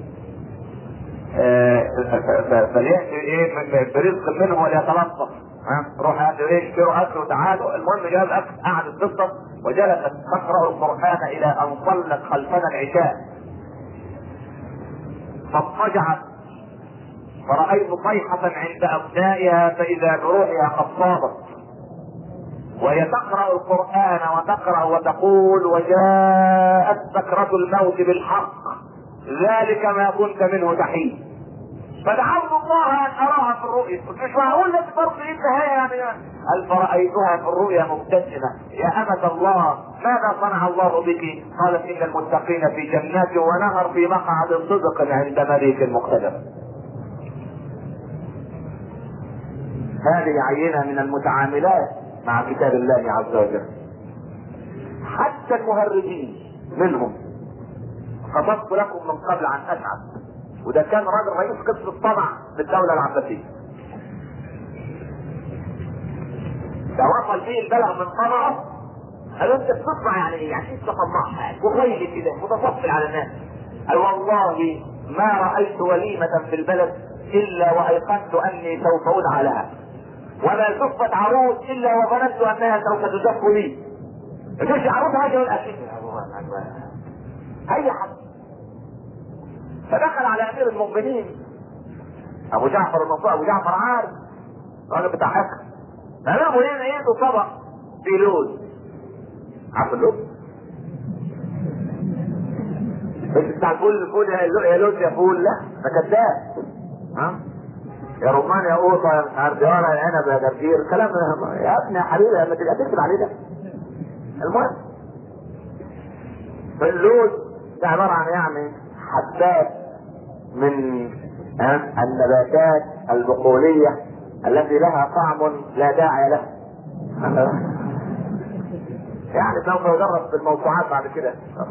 فليأتي ايه برزق منه وليتلطف. ها روح هاتوا ايه اشتروا اكل وتعالوا. المهم جاب اكل قعدت تفطر وجلست تقرا القران الى ان صلت خلفنا العشاء. فاضطجعت فرأيت صيحة عند ابنائها فاذا بروحها قد صابت وهي تقرا القران وتقرا وتقول وجاءت سكرة الموت بالحق ذلك ما كنت منه تحيد. فدعوت الله ان اراها في الرؤيا. مش معقول لك فرق انت هي يعني. هل فرأيتها في الرؤيا مبتسمة يا أمة الله ماذا صنع الله بك؟ قالت ان المتقين في جنات ونهر في مقعد صدق عند مليك مقتدر. هذه عينة من المتعاملات مع كتاب الله عز وجل. حتى المهرجين منهم خطبت لكم من قبل عن أسعد، وده كان راجل رئيس قسم الطبع للدولة العباسية. ده وصل فيه البلغ من طبعه، قال انت بتطبع يعني ايه؟ يعني انت طماع وخيل كده متطفل على الناس. قال والله ما رأيت وليمة في البلد الا وايقنت اني سوف ادعى لها، ولا زفت عروس الا وظننت انها سوف تزف لي. مش عروس هاجي والاكيد اي حد. فدخل على امير المؤمنين ابو جعفر المنصور، ابو جعفر عارف راجل بتاع حكم، امير المؤمنين عنده طبق في لوز. عارف اللوز؟ مش بتاع الفول الفول يا لوز يا فول، لا ده كذاب. ها يا رمان يا قوطه يا مش عارف يا ورق يا عنب يا جرجير، كلام يا ابني يا حبيبي لما تبقى تكتب عليه ده. المهم اللوز ده عباره عن يعني حبات من النباتات البقوليه التي لها طعم لا داعي له. يعني سوف يدرس في الموسوعات بعد كده.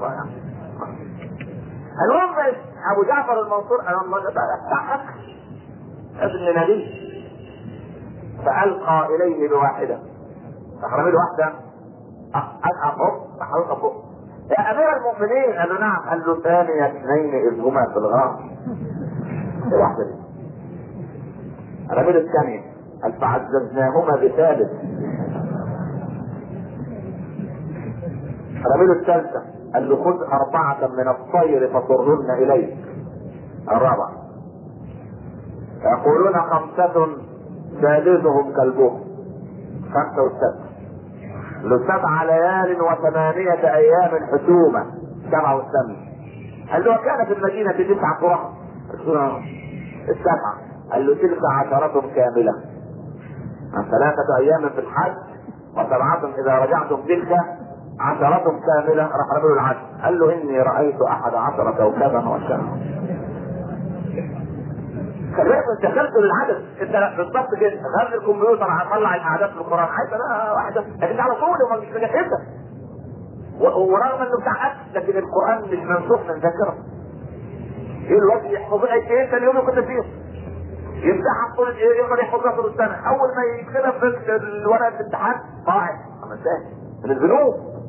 المهم ابو جعفر المنصور انا الله بتاع ابن نبي، فالقى اليه بواحده، فحرمي له واحده القى فوق فحرمي فوق. يا امير المؤمنين، قال له نعم. قال له ثاني اثنين اذ هما في الغار. واحده دي رمي له الثانيه، قال فعززناهما بثالث. رمي له الثالثه، قال له خذ اربعه من الطير فصرهن اليك. الرابعه يقولون خمسه سادسهم كلبهم. خمسه والسادسه له سبع ليال وثمانية ايام حسومة. سبعة والثامنة قال له وكان في المدينة تسع قرى. السبعة قال له تلك عشرة كاملة، ثلاثة ايام في الحج وسبعة اذا رجعتم تلك عشرة كاملة. راح رجل العشر قال له اني رأيت احد عشر كوكبا وشمسا. خليك انت دخلت للعدد انت بالضبط كده، غير الكمبيوتر هطلع الاعداد في القران عايز انا واحده، لكن على طول وما مش مجهزها، ورغم انه بتاع اكل لكن القران مش منسوخ من ذاكره. ايه الوقت يحفظ ايه ثاني يوم يكون فيه يفتحها طول ايه، يقدر يحفظها طول السنه، اول ما يكتبها في الورقه الامتحان ضاعت خمس دقايق من الذنوب.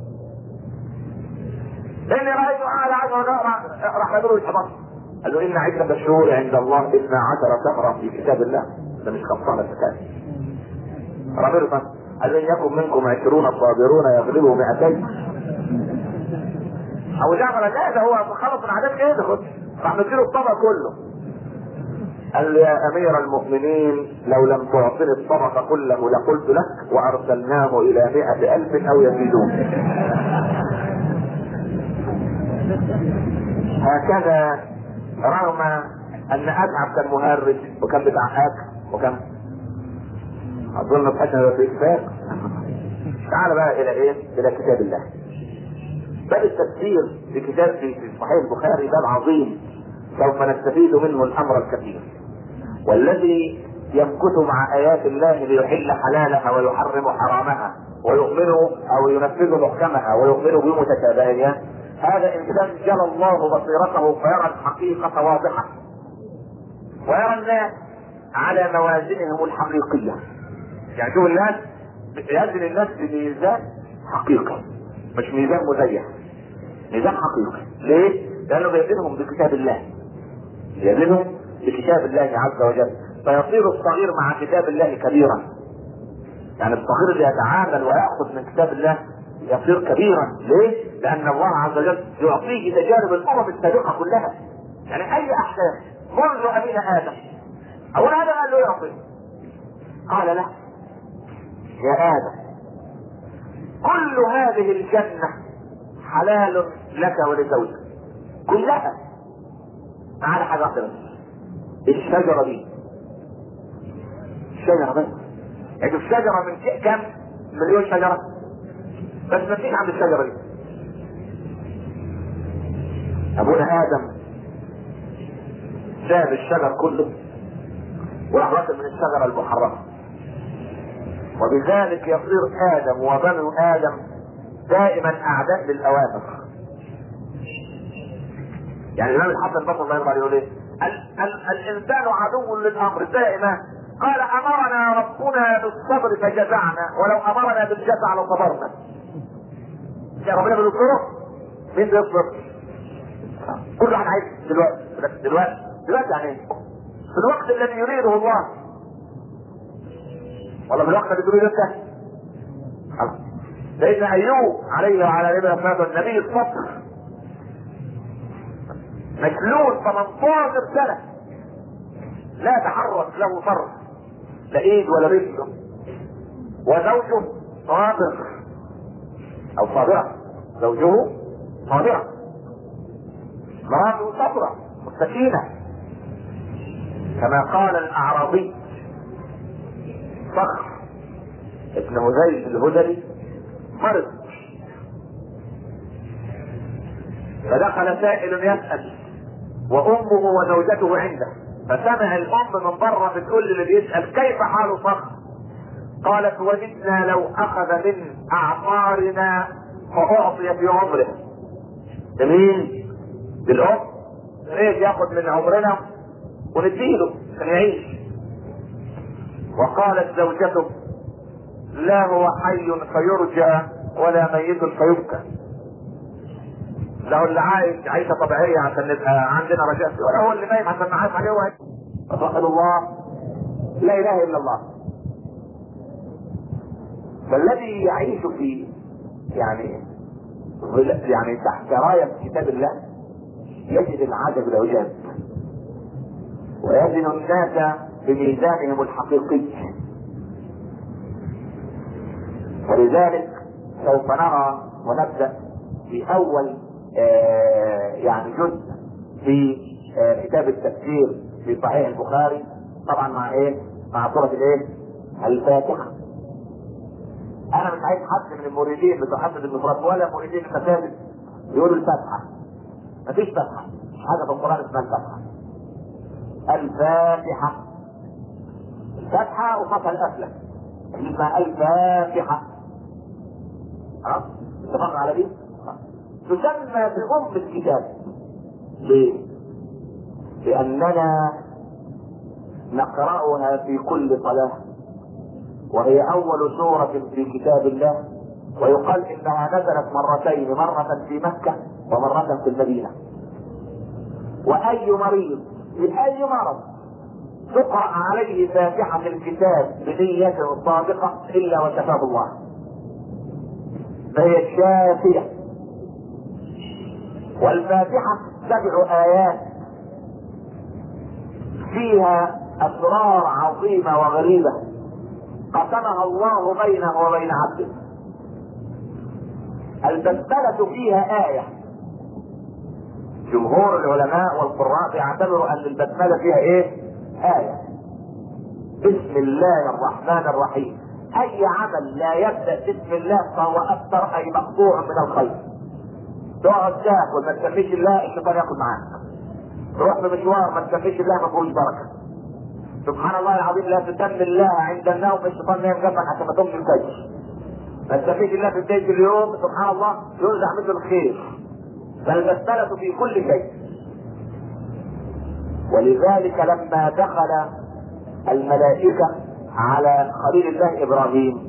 اني رايت اعلى عشر راح يقولوا الحفظ. قال له ان عدة الشهور عند الله اثنا عشر شهرا في كتاب الله. ده مش خمسة الكتاب. رابر قال له ان يكن منكم عشرون صابرون يغلبوا مئتين. ابو جعفر لا ده هو خلص العدد كده خد راح مديله الطبق كله. قال له يا امير المؤمنين لو لم تعطني الطبق كله لقلت لك وارسلناه الى مئة الف او يزيدون. هكذا رغم ان اتعب كان مهرج وكان بتاع اكل وكان اظن بحاجه في كفايه. تعال بقى الى ايه؟ الى كتاب الله. باب التفسير في كتاب في صحيح البخاري باب عظيم سوف نستفيد منه الامر الكثير، والذي يمكث مع ايات الله ليحل حلالها ويحرم حرامها ويؤمن او ينفذ محكمها ويؤمن بمتشابهها، هذا انسان جل الله بصيرته فيرى الحقيقة واضحة ويرى الناس على موازينهم الحقيقية. يعني شوف الناس يزن الناس بميزان حقيقي مش ميزان مزيف، ميزان حقيقي. ليه؟ لانه بيزنهم بكتاب الله، يزنهم بكتاب الله عز وجل، فيصير الصغير مع كتاب الله كبيرا. يعني الصغير اللي يتعامل ويأخذ من كتاب الله يصير كبيرا. ليه؟ لان الله عز وجل يعطيه تجارب الامم السابقه كلها. يعني اي احداث منذ ابينا ادم، اول ادم قال له يعطي، قال له يا ادم كل هذه الجنه حلال لك ولزوجك كلها ما عدا حاجه واحده بس، الشجره دي. الشجره بس، يعني الشجره من كم مليون شجره بس ما فيش عند الشجرة دي. ابونا ادم ساب الشجر كله وراح واكل من الشجرة المحرمة. وبذلك يصير ادم وبنو ادم دائما اعداء للاوامر. يعني الامام الحسن البصري الله يرضى عليه يقول ايه؟ ال- ال- الانسان عدو للامر دائما. قال امرنا ربنا بالصبر فجزعنا ولو امرنا بالجزع لصبرنا. يا ربنا بيذكره مين بيصبر؟ كل واحد عايز دلوقتي دلوقتي دلوقتي يعني ايه؟ في الوقت الذي يريده الله ولا في الوقت الذي تريده انت؟ سيدنا ايوب عليه وعلى نبينا محمد النبي الصبر مجلول ثمانية عشر سنة لا تحرك له فرد لا ايد ولا رجل، وزوجه صابر او صابرة، زوجه صابرة، مراته صبرة مستكينة، كما قال الاعرابي صخر ابن هذيل الهذلي مرض فدخل سائل يسأل وامه وزوجته عنده، فسمع الام من بره بتقول اللي بيسأل كيف حال صخر؟ قالت وددنا لو اخذ من اعمارنا فاعطي في عمره. جميل بالام ليه ياخد من عمرنا ونديله عشان يعيش. وقالت زوجته لا هو حي فيرجى ولا ميت فيبكى، له اللي عايش عيشه طبيعيه عشان نبقى عندنا رجاء ولا هو اللي نايم عشان نعيش عليه واحد. فقال الله لا اله الا الله. فالذي يعيش في يعني يعني تحت رايه كتاب الله يجد العجب العجاب ويزن الناس بميزانهم الحقيقي. ولذلك سوف نرى ونبدا في اول آه يعني جزء في آه كتاب التفسير في صحيح البخاري، طبعا مع ايه؟ مع سوره الايه؟ الفاتحه. انا مش عايز حد من المريدين بتوع حفظ المفرد ولا مريدين المساجد يقولوا الفاتحه. مفيش فاتحه، مش حاجه في القران اسمها الفاتحه. الفاتحه الفاتحه وفتح القفله اسمها الفاتحه. خلاص اتفقنا على دي؟ تسمى بأم الكتاب. ليه؟ لأننا نقرأها في كل صلاة، وهي أول سورة في كتاب الله، ويقال إنها نزلت مرتين، مرة في مكة ومرة في المدينة. وأي مريض بأي مرض تقرأ عليه فاتحة الكتاب بنية صادقة إلا وشفاه الله، فهي الشافية. والفاتحة سبع آيات فيها أسرار عظيمة وغريبة قسمها الله بينه وبين عبده. البسملة فيها آية. جمهور العلماء والقراء يعتبروا أن البسملة فيها إيه؟ آية. بسم الله الرحمن الرحيم. أي عمل لا يبدأ بسم الله فهو أكثر أي مقطوع من الخير. تقعد تاكل ما تسميش الله الشيطان ياكل معاك. تروح في مشوار ما تسميش الله ما فيهوش بركه. سبحان الله العظيم لا تسمي الله عند النوم الشيطان نايم جنبك عشان ما تقومش الفجر. ما تسميش الله في بدايه اليوم سبحان الله يرجع مثل الخير. فالبسمله في كل شيء. ولذلك لما دخل الملائكه على خليل الله ابراهيم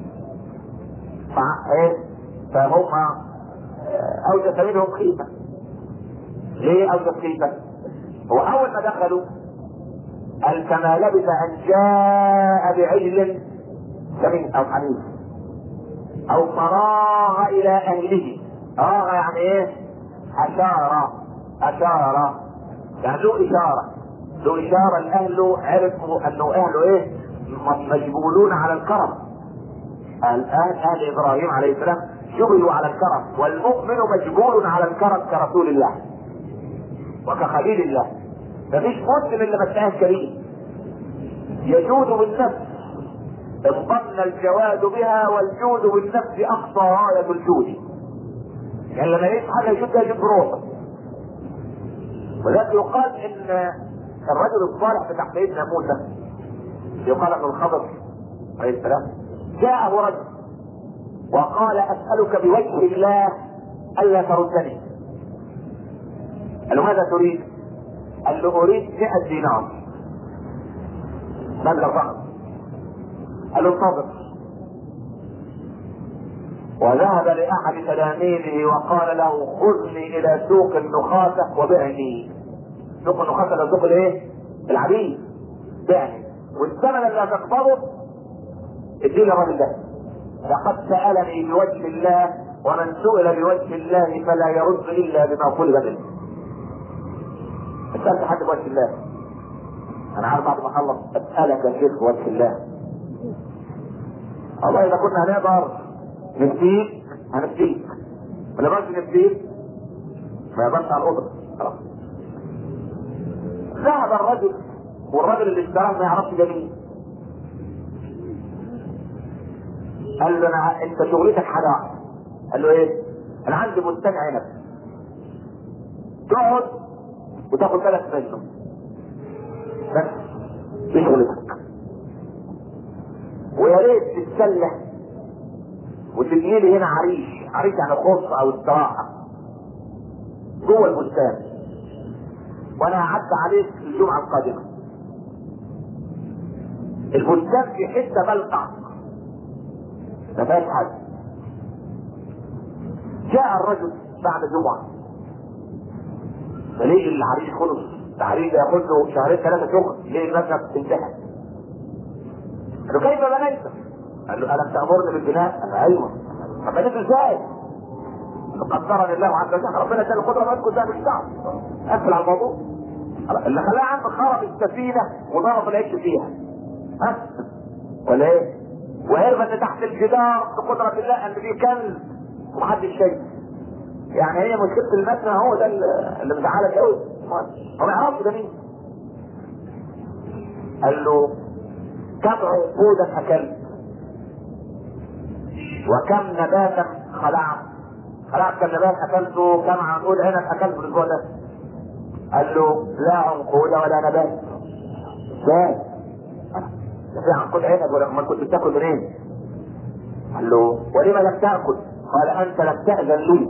فهم اوجد منهم خيفه. ليه اوجد خيفه؟ هو اول ما دخلوا قال كما لبث ان جاء بعجل سمين او حنيف او فراغ الى اهله. راغ يعني ايه؟ اشار اشار يعني له اشاره له اشاره لاهله عرفوا انه اهله ايه؟ مجبولون على الكرم. الان اهل ابراهيم عليه السلام جبلوا على الكرم، والمؤمن مجبول على الكرم كرسول الله وكخليل الله. مفيش مسلم الا ما تلاقيه كريم يجود بالنفس انضم الجواد بها، والجود بالنفس اقصى غايه الجود. يعني لما يجد حاجه يشدها يجيب روحه. ولكن يقال ان الرجل الصالح بتاع سيدنا موسى يقال ان الخضر عليه السلام جاءه رجل وقال اسالك بوجه الله الا تردني. قال له ماذا تريد؟ قال له اريد مئة دينار مبلغ فقط. قال له صبر. وذهب لاحد تلاميذه وقال له خذني الى سوق النخاسه وبعني. سوق النخاسه ده سوق الايه؟ العبيد. بعني والثمن اللي هتقبضه اديني الراجل ده، لقد سالني بوجه الله ومن سئل بوجه الله فلا يرد الا بما طلب منه. سالت حد بوجه الله، انا عارف بعد ما اخلص اسالك يا شيخ بوجه الله. والله اذا كنا هنقدر نفتيك هنفتيك، ما نقدرش نفتيك ما يقدرش على القدره. خلاص. ذهب الرجل والراجل اللي اشتراه ما يعرفش ده مين. قال له انا انت شغلتك حاجه واحده. قال له ايه؟ انا عندي بستان عنب تقعد وتاخد بالك منه بس، دي شغلتك. ويا ريت تتسلح وتبني لي هنا عريش، عريش يعني خص او استراحه جوه البستان، وانا هعدي عليك الجمعه القادمه. البستان في حته ملقع ما فيهاش حاجه. جاء الرجل بعد جمعه فليه العريش خلص، العريش ياخد له شهرين ثلاثه شغل، ليه المبنى انتهى؟ قال له كيف بنيت؟ قال له الم تامرني بالبناء؟ قال له ايوه. طب بنيت ازاي؟ قدرني الله عز وجل، ربنا اداني القدره ما تكون ده مش صعب. قفل على الموضوع. اللي خلاه عندك خرب السفينه وضرب العيش فيها، ها ولا ايه؟ وعرف ان تحت الجدار بقدره الله ان في كنز ومحدش شايف. يعني هي مشكله المبنى هو ده اللي مزعلك قوي، هو ما يعرفش ده مين. قال له كم عنقودا اكلت وكم نباتا خلعت؟ خلعت كم نبات اكلته، كم عنقود عنب اكلته الاسبوع ده؟ قال له لا عنقود ولا نبات. ازاي؟ في عنقود عنب ولا ما كنت بتاكل منين؟ قال له ولما لم تاكل؟ قال انت لم تاذن لي.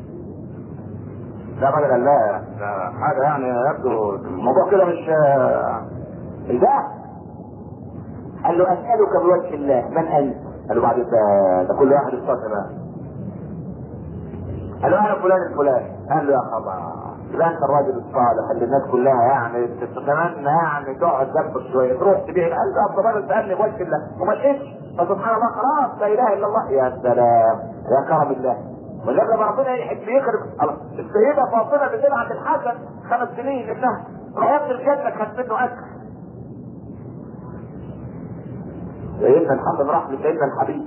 لا بدل قال لا حاجه يعني يبدو الموضوع كده مش مش ده. قال له اسالك بوجه الله من انت؟ قال له بعد ده, ده كل واحد استطاع بقى. قال له انا فلان الفلاني. قال له يا خبر يبقى انت الراجل الصالح اللي الناس كلها يعني تتمنى يعني تقعد جنبك شويه تروح تبيع. قال له افضل راجل سالني بوجه الله وما لقيتش، فسبحان الله خلاص لا اله الا الله. يا سلام يا كرم الله. ولما ربنا يحب يخرب السيده فاطمه بتبعت الحسن خمس سنين ابنها رحت الجنه خدت منه اكل. سيدنا الحسن راح لسيدنا الحبيب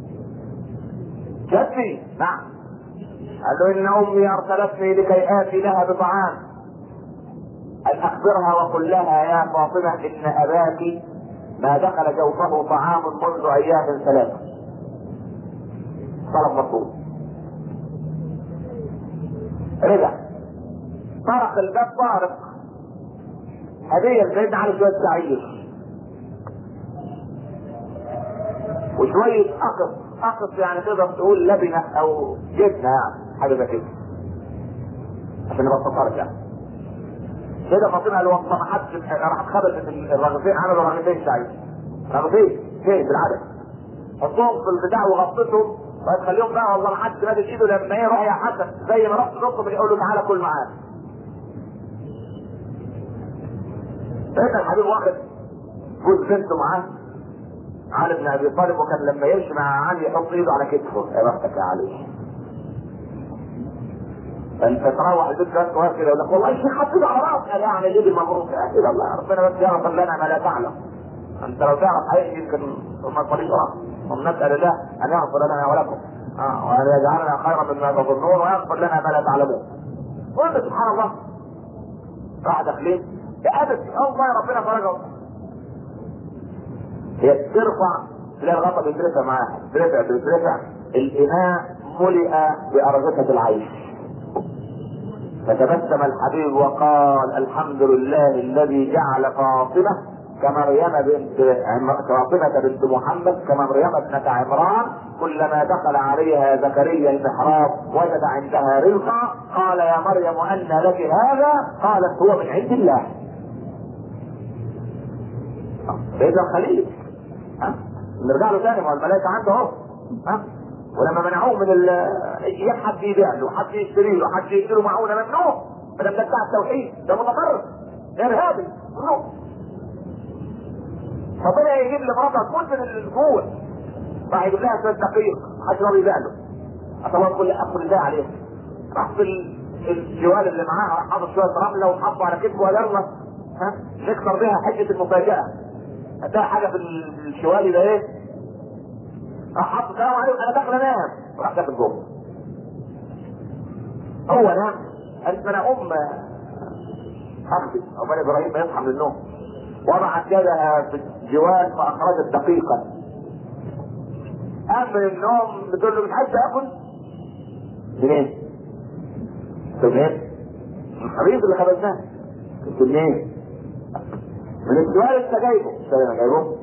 جدي نعم. قال له ان امي ارسلتني لكي اتي لها بطعام. قال اخبرها وقل لها يا فاطمه ان اباك ما دخل جوفه طعام منذ ايام ثلاثه. طلب مطلوب. رجع طرق الباب طارق هديه لسيدنا علي شويه شعير وشويه اقص اقص يعني تقدر تقول لبنه او جبنه يعني حاجه زي كده عشان يبقى لك يعني. كده فاطمه قال والله ما حدش راح خبزت الرغيفين عملوا رغيفين شعير رغيفين فين بالعدد حطوهم في البتاع وغطيتهم وتخليهم بقى والله ما حدش مادد ايده لما ايه روح يا حسن زي ما رحت نطلب يقول له تعالى كل معانا. سيدنا الحبيب واخد جوز بنته معاه علي بن ابي طالب، وكان لما يمشي مع علي يحط ايده على كتفه. يا بختك يا علي انت تروح البيت بس واقف كده يقول لك والله الشيخ حط ايده على راسك. قال يعني يجيب المبروك يا اخي الله ربنا بس يعرف لنا ما لا تعلم. انت لو تعرف حقيقي يمكن ثم الطريق ونسال الله ان يغفر لنا ولكم اه وان يجعلنا خيرا مما تظنون ويغفر لنا ما لا تعلمون. قلت سبحان الله راح داخلين يا ابت الله يا ربنا فرجه. هي بترفع تلاقي الغطا بيترفع معاها بيترفع بيترفع الاناء ملئ بارغفه العيش. فتبسم الحبيب وقال الحمد لله الذي جعل فاطمه كمريم بنت فاطمة بنت محمد كمريم ابنة عمران، كلما دخل عليها زكريا المحراب وجد عندها رزقا قال يا مريم أنى لك هذا؟ قالت هو من عند الله. سيدنا الخليل ها نرجع له ثاني، ما هو الملائكة عنده اهو ها. ولما منعوه من ال حد يبيع له، حد يشتري له، حد يشتري له معونه، ممنوع. ما دام ده بتاع التوحيد ده متطرف ارهابي ممنوع. فبدا يجيب لمراته تموت من الجوع، راح يجيب لها شويه دقيق حتى ما يبيع له. اطلع كل اخر ازاي عليه، راح في الجوال اللي معاها راح حاطط شويه رمله وحطه على كتفه ويلا ها نكسر بها حجه المفاجاه. هتلاقي حاجه في الشوالي ده ايه؟ راح حط السلام عليكم انا داخل انام، راح داخل جوه. هو نام قالت انا ام اخذ او بني ابراهيم ما يصحى من النوم، وضعت يدها في الجوال فاخرجت دقيقا. قام من النوم بتقول له مش عايز اكل؟ منين؟ منين؟ الحبيب اللي خبزناه. قلت منين؟ من الجوال انت جايبه. قلت انا جايبه؟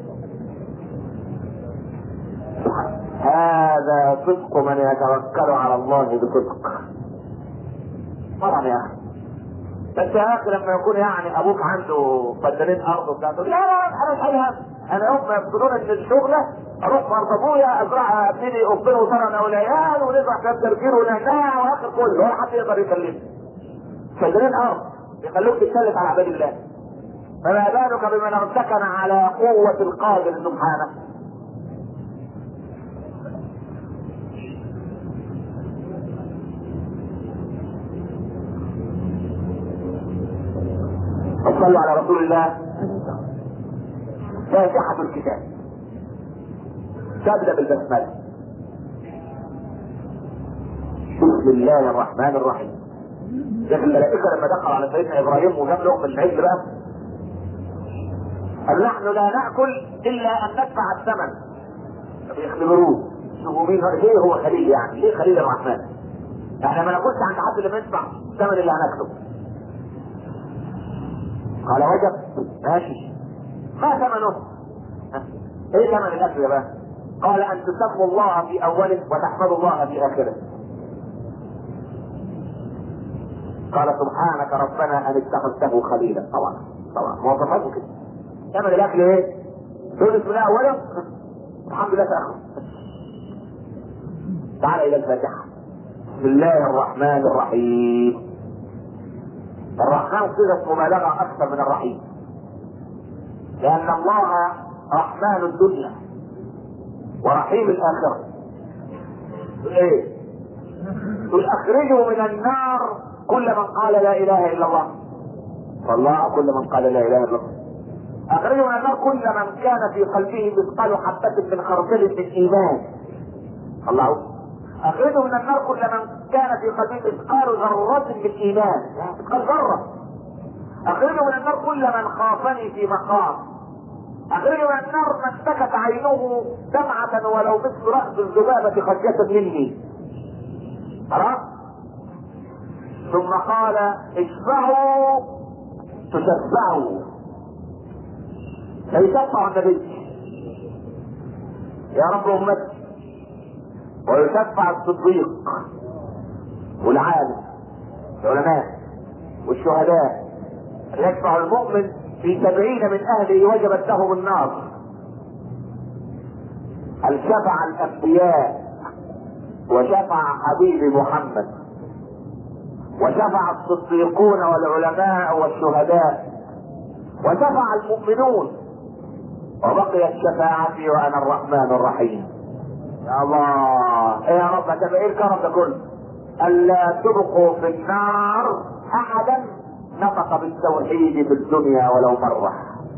هذا صدق من يتوكل على الله بصدق. طبعا يا اخي، بس يا اخي لما يكون يعني ابوك عنده فدانين ارض وبتاع لا لا انا مش حالها، انا هم يفقدون ان الشغله اروح في ارض ابويا ازرعها ابتدي اقبله وطرنا والعيال ونزرع كام تركير ونعناع واخر كله ولا حد يقدر يكلمني. فدانين ارض يخلوك تتسلط على عباد الله، فما بالك بمن ارتكن على قوه القادر سبحانه. صلوا على رسول الله. فاتحة الكتاب تبدأ بالبسملة. بسم الله الرحمن الرحيم. لكن الملائكة لما دخلوا على سيدنا ابراهيم وجاب لهم العجل بقى قال نحن لا ناكل الا ان ندفع الثمن. بيختبروه شوفوا مين ليه هو خليل، يعني ليه خليل الرحمن؟ احنا ما ناكلش عند حد اللي بيدفع الثمن اللي هناكله. قال وجب ماشي، ما ثمنه؟ ايه ثمن الاكل بقى؟ قال ان تسموا الله في اوله وتحمدوا الله في اخره. قال سبحانك ربنا ان اتخذته خليلا. طبعا طبعا مواصفاته كده. ثمن الاكل ايه؟ تقول بسم الله اوله الحمد لله في اخره. تعال الى الفاتحه. بسم الله الرحمن الرحيم. الرحمن صيغه مبالغه اكثر من الرحيم، لان الله رحمن الدنيا ورحيم الاخره. ايه؟ قل اخرجوا من النار كل من قال لا اله الا الله. والله كل من قال لا اله الا الله. اخرجوا من النار كل من كان في قلبه مثقال حبه من خردل من ايمان. الله. اخرجوا من النار كل من كان في قلبه مثقال ذره من ايمان، مثقال ذره. اخرجوا من النار كل من خافني في مقام. اخرجوا من النار من سكت عينه دمعة ولو مثل رأس الذبابة خشية مني. خلاص؟ ثم قال اشفعوا تشفعوا. فيشفع النبي يا رب امتي، ويشفع الصديق والعالم العلماء والشهداء. يشفع المؤمن في سبعين من اهله وجبت لهم النار. هل شفع الانبياء وشفع حبيب محمد وشفع الصديقون والعلماء والشهداء وشفع المؤمنون وبقيت شفاعتي وانا الرحمن الرحيم. يا الله يا رب هتبقى ايه الكرم ده كله؟ الا تبقوا في النار احدا نطق بالتوحيد في الدنيا ولو مره.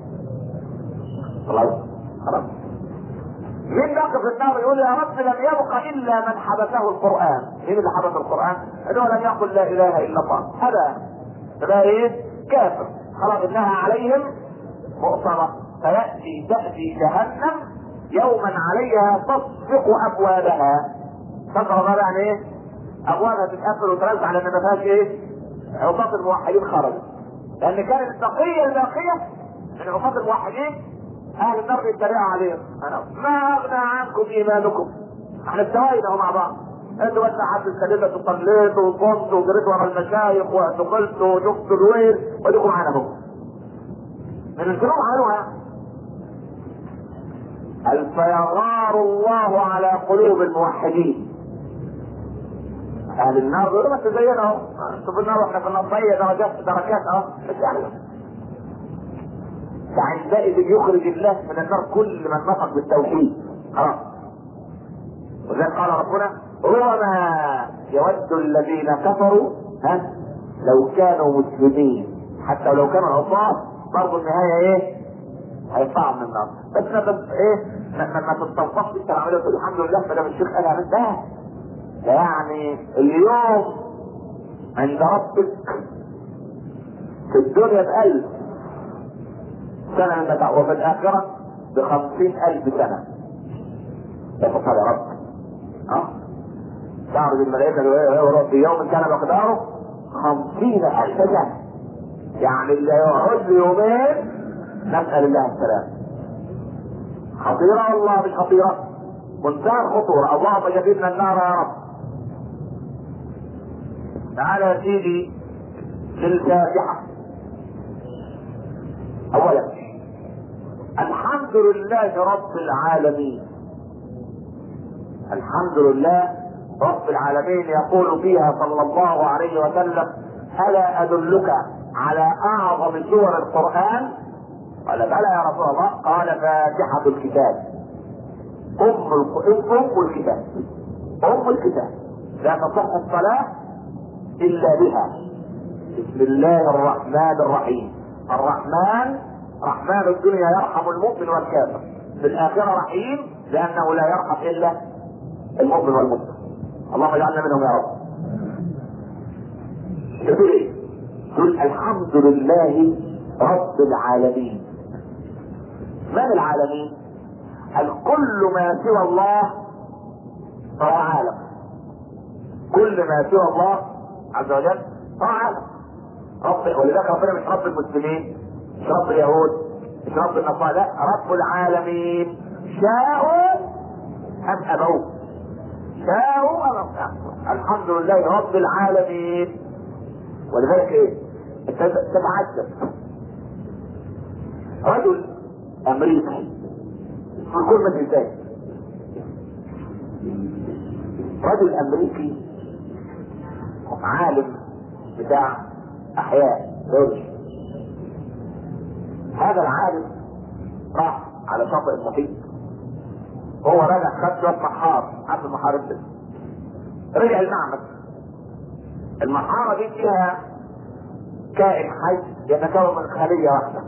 خلاص خلاص. مين بقى في النار يقول يا رب لم يبق الا من حبسه القران؟ مين اللي حبس القران؟ انه لم يقل لا اله الا الله. هذا ده ايه؟ كافر. خلاص انها عليهم مؤصرة. فيأتي تأتي جهنم يوما عليها تصفق ابوابها. تصفق بقى يعني ايه؟ ابوابها تتقفل وترزع لان ما فيهاش ايه؟ عصاة الموحدين خرجوا. لان كانت التقية الباقية من عصاة الموحدين اهل النار بيتريقوا عليهم، ما اغنى عنكم ايمانكم، احنا استوينا مع بعض، انتوا بس حد السليمة وصليتوا وصمتوا وجريتوا ورا المشايخ واعتقلتوا وشفتوا الويل وديكم معانا اهو. من الجنوب عنوها قال فيغار الله على قلوب الموحدين. اهل النار بيقولوا بس زينا اهو، انتوا في النار واحنا في النار، زي درجات دركات اهو، بس يعني فعندئذ يخرج الله من النار كل من نطق بالتوحيد خلاص. وذلك قال ربنا ربما يود الذين كفروا ها لو كانوا مسلمين، حتى لو كانوا عصاة برضه النهايه ايه؟ هيطلعوا من النار. بس ما بس ايه ما تستوقفش انت العمليه تقول الحمد لله ما دام الشيخ قالها بس ده يعني اليوم عند ربك في الدنيا بألف سنة من متاع، وفي الآخرة بخمسين ألف سنة. يفضل يا رب اه تعرض الملائكة في يوم كان مقداره خمسين ألف سنة، يعني اللي يقعد يومين نسأل الله السلام. خطيرة والله مش خطيرة، منتهى الخطورة. اللهم جنبنا النار يا رب. تعالى يا سيدي للفاتحة. اولا الحمد لله رب العالمين، الحمد لله رب العالمين يقول فيها صلى الله عليه وسلم الا ادلك على اعظم سور القرآن؟ قال بلى يا رسول الله. قال فاتحة الكتاب ام ام الكتاب ام الكتاب، لا تصح الصلاة الا بها. بسم الله الرحمن الرحيم. الرحمن رحمن الدنيا يرحم المؤمن والكافر، في الاخرة رحيم لانه لا يرحم الا المؤمن والمسلم. اللهم اجعلنا منهم يا رب. يقول ايه؟ يقول الحمد لله رب العالمين. من العالمين؟ كل ما سوى الله فهو عالم، كل ما سوى الله عز وجل فهو عالم. رب، ولذلك ربنا مش رب المسلمين، مش رب اليهود، مش رب النصارى، لا، رب العالمين. شاءوا ام ابوا، شاءوا ام ابوا. الحمد لله رب العالمين. ولذلك ايه؟ تتعجب رجل امريكي في كل ازاي، رجل امريكي عالم بتاع احياء بيولوجي. هذا العالم راح على شاطئ المحيط، هو راجع خد شويه محار، عارف المحار ده؟ رجع المعمل. المحاره دي فيها كائن حي يتكون من خليه واحده.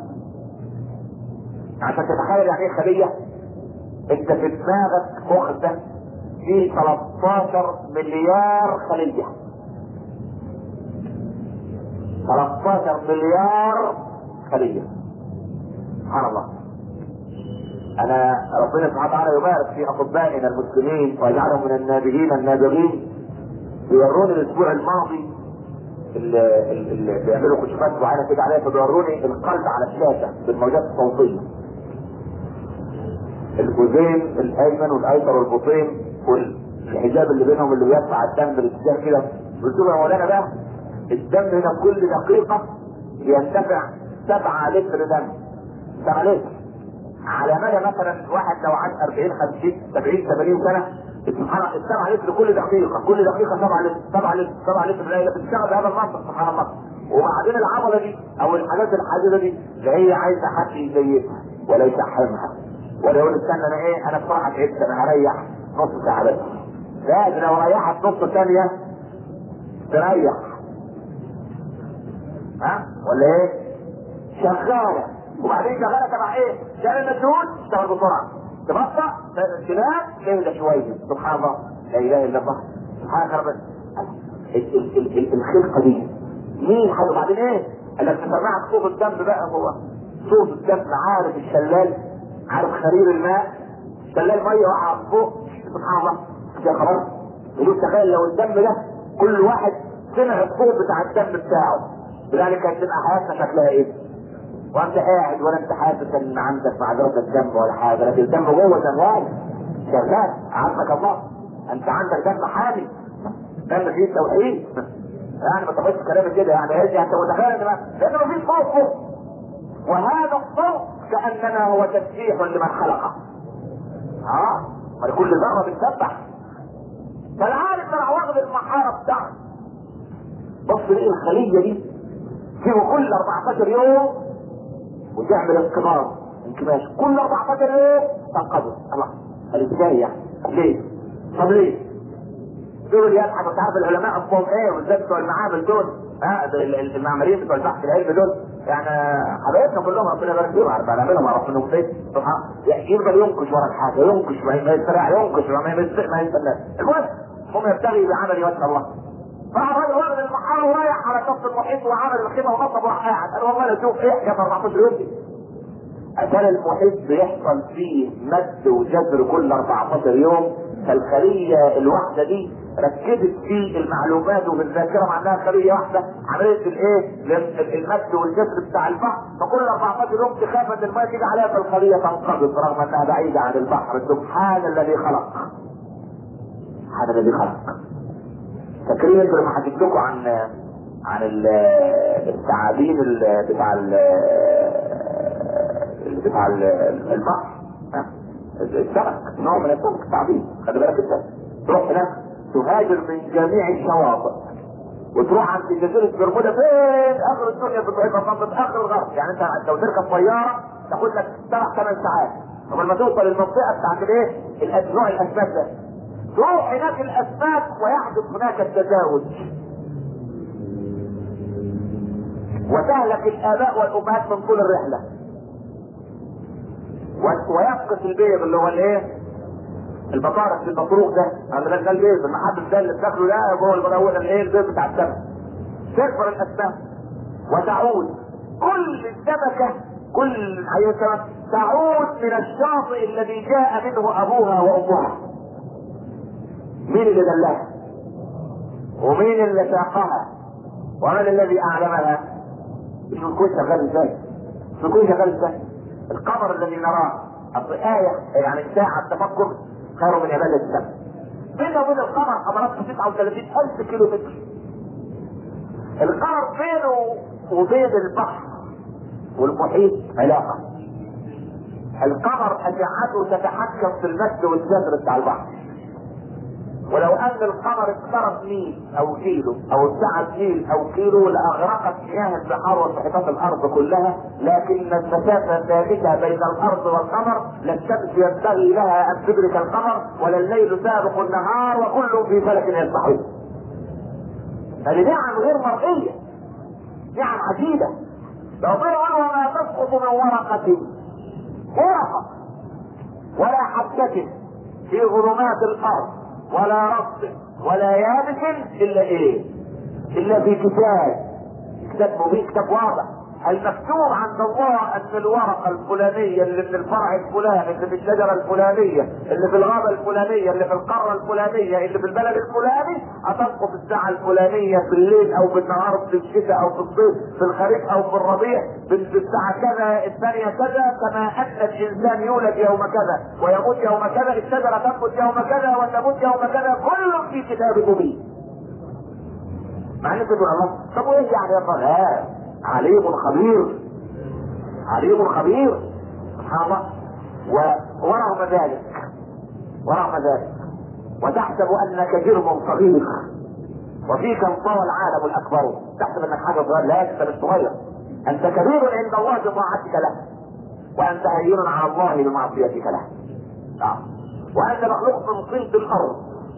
عشان تتخيل يعني ايه خليه، انت في دماغك مخ ده فيه ثلاثة عشر مليار خليه، ثلاثة عشر مليار خليه. سبحان الله. انا ربنا سبحانه وتعالى يبارك في اطبائنا المسلمين ويجعلهم من النابغين النابغين. بيوروني الاسبوع الماضي اللي, اللي بيعملوا كشوفات معينه كده عليها، فبيوروني القلب على الشاشه بالموجات الصوتيه، الجزين الايمن والايسر والبطين والحجاب اللي بينهم اللي بيدفع الدم بالاتجاه كده. قلت له يا مولانا بقى الدم هنا كل دقيقه بيندفع سبعة لتر دم، سبعة لتر على مدى مثلا واحد لو عاش أربعين خمسين سبعين ثمانين سنه. سبحان الله، السبعة لتر كل دقيقه، كل دقيقه سبعة لتر، سبعة لتر، سبعة لتر لا بتشتغل بهذا المنطق. سبحان الله. وبعدين العضله دي او الحاجات الحديده دي لا هي عايزه حد يزيدها ولا يشحمها ولا يقول استنى انا ايه انا بصراحه تعبت انا هريح نص ساعه بس. لا، ده لو ريحت نص ثانيه تريح، ها ولا ايه؟ شغاله. وبعدين شغاله تبع ايه؟ شغاله المجهول تشتغل بسرعه، تبطأ تنام تهدى شويه. سبحان الله، لا اله الا الله. سبحانك ربنا. الخلقه دي مين حد؟ وبعدين ايه؟ قال لك تسمعك صوت الدم بقى، هو صوت الدم. عارف الشلال، عارف خرير الماء، شلال ميه وقع فوق. سبحان الله. يا خلاص يقول تخيل لو الدم ده كل واحد سمع الصوت بتاع الدم بتاعه، لذلك هتبقى حياتنا شكلها ايه؟ وانت قاعد ولا انت حاسس ان عندك معذرة الدم ولا حاجة، لكن الدم جوه شغال شغال عافاك الله. انت عندك دم حامي، دم فيه توحيد. يعني ما تاخدش كلامي كده يعني ايه انت متخيل لانه مفيش صوت، وهذا الصوت كانما هو تسبيح لمن خلقه. اه كل ذره بتسبح. فالعالم طلع واخد المحاره بتاعته، بص ليه الخليه دي فيه كل أربعتاشر يوم وتعمل انقباض انكماش كل أربعتاشر يوم تنقبض. الله قال ازاي يعني؟ ليه؟ طب ليه؟ دول يضحك. انت عارف العلماء اصلهم ايه والذات بتوع المعامل دول ها المعماريين بتوع البحث العلمي دول يعني حبايبنا كلهم ربنا يبارك فيهم عارف بنعملهم اعرف منهم ايه سبحان يفضل ينكش ورا الحاجه ينكش ما يستريح ينكش ما يستريح ما يستناش. المهم هم يبتغي بعمل وجه الله. فالراجل واخد المحار ورايح على شط المحيط وعمل الخيمه ونصب وراح قاعد قال والله لا اشوف ايه حكايه أربعتاشر يوم دي. عشان المحيط بيحصل فيه مد وجذر كل أربعتاشر يوم، فالخليه الواحده دي ركزت في المعلومات وفي الذاكره مع انها خليه واحده عملت الايه؟ المد والجذر بتاع البحر، فكل أربعتاشر يوم تخاف ان الماء تيجي عليها فالخليه تنقبض رغم انها بعيده عن البحر. سبحان الذي خلق. سبحان الذي خلق. فاكرين انتوا لما حكيت لكم عن عن الثعابين بتاع ال بتاع البحر السمك نوع من السمك الثعابين خلي بالك انت تروح هناك تهاجر من جميع الشواطئ وتروح عند جزيره برمودا فين اخر الدنيا في منطقه اخر الغرب. يعني انت لو تركب طياره تاخد لك سبع ثمان ساعات قبل ما توصل للمنطقه بتاعت الايه؟ نوع الاسماك ده. تروح هناك الاسماك ويحدث هناك التزاوج وتهلك الاباء والامهات من طول الرحله ويفقس البيض اللي هو الايه؟ البطارخ البطروخ ده هذا ده البيض المحبس ده اللي بتاكله ده جوه المنوله الايه؟ البيض بتاع السمك. تكبر الاسماك وتعود كل السمكه كل اي سمك تعود من الشاطئ الذي جاء منه ابوها وامها. مين اللي دلها؟ ومين اللي ساقها؟ ومن الذي اعلمها؟ مش الكون شغال ازاي؟ مش الكون شغال ازاي؟ القمر الذي نراه اصل آية يعني ساعة تفكر خير من عبادة الشمس. بينه وبين القمر حضرات تسعة وثلاثين ألف كيلو متر. القمر بينه وبين البحر والمحيط علاقة. القمر أشعته تتحكم في المد والجذر بتاع البحر. ولو ان القمر اقترب ميل او كيلو او ابتعد ميل او كيلو لاغرقت مياه البحار ومحيطات الارض كلها، لكن المسافه ثابته بين الارض والقمر. لا الشمس ينبغي لها ان تدرك القمر ولا الليل سابق النهار وكل في فلك يسبحون. هذه نعم غير مرئيه، نعم عجيبه. لو قالوا وما تسقط من ورقه ورقه ولا حبه في ظلمات الارض ولا رطب ولا يابس الا ايه؟ الا في كتاب كتاب مبين كتاب واضح. المكتوب عند الله ان الورقه الفلانيه اللي في الفرع الفلاني اللي في الشجره الفلانيه اللي في الغابه الفلانيه اللي في القاره الفلانيه اللي في البلد الفلاني هتسقط الساعه الفلانيه في الليل او بالنهار في الشتاء او في الصيف في الخريف او في الربيع بالساعه كذا الثانيه كذا، كما ان الانسان يولد يوم كذا ويموت يوم كذا، الشجره تنبت يوم كذا وتموت يوم كذا، كل في كتاب مبين. مع ان تقول الله طب وايه يعني يا طه؟ عليم خبير عليم خبير سبحان الله. ورغم ذلك ورغم ذلك وتحسب انك جرم صغير وفيك انطوى العالم الاكبر. تحسب انك حاجه صغيره، لا انت مش صغير، انت كبير عند الله بطاعتك له وانت هين على الله بمعصيتك له. آه. وانت مخلوق من طين الارض.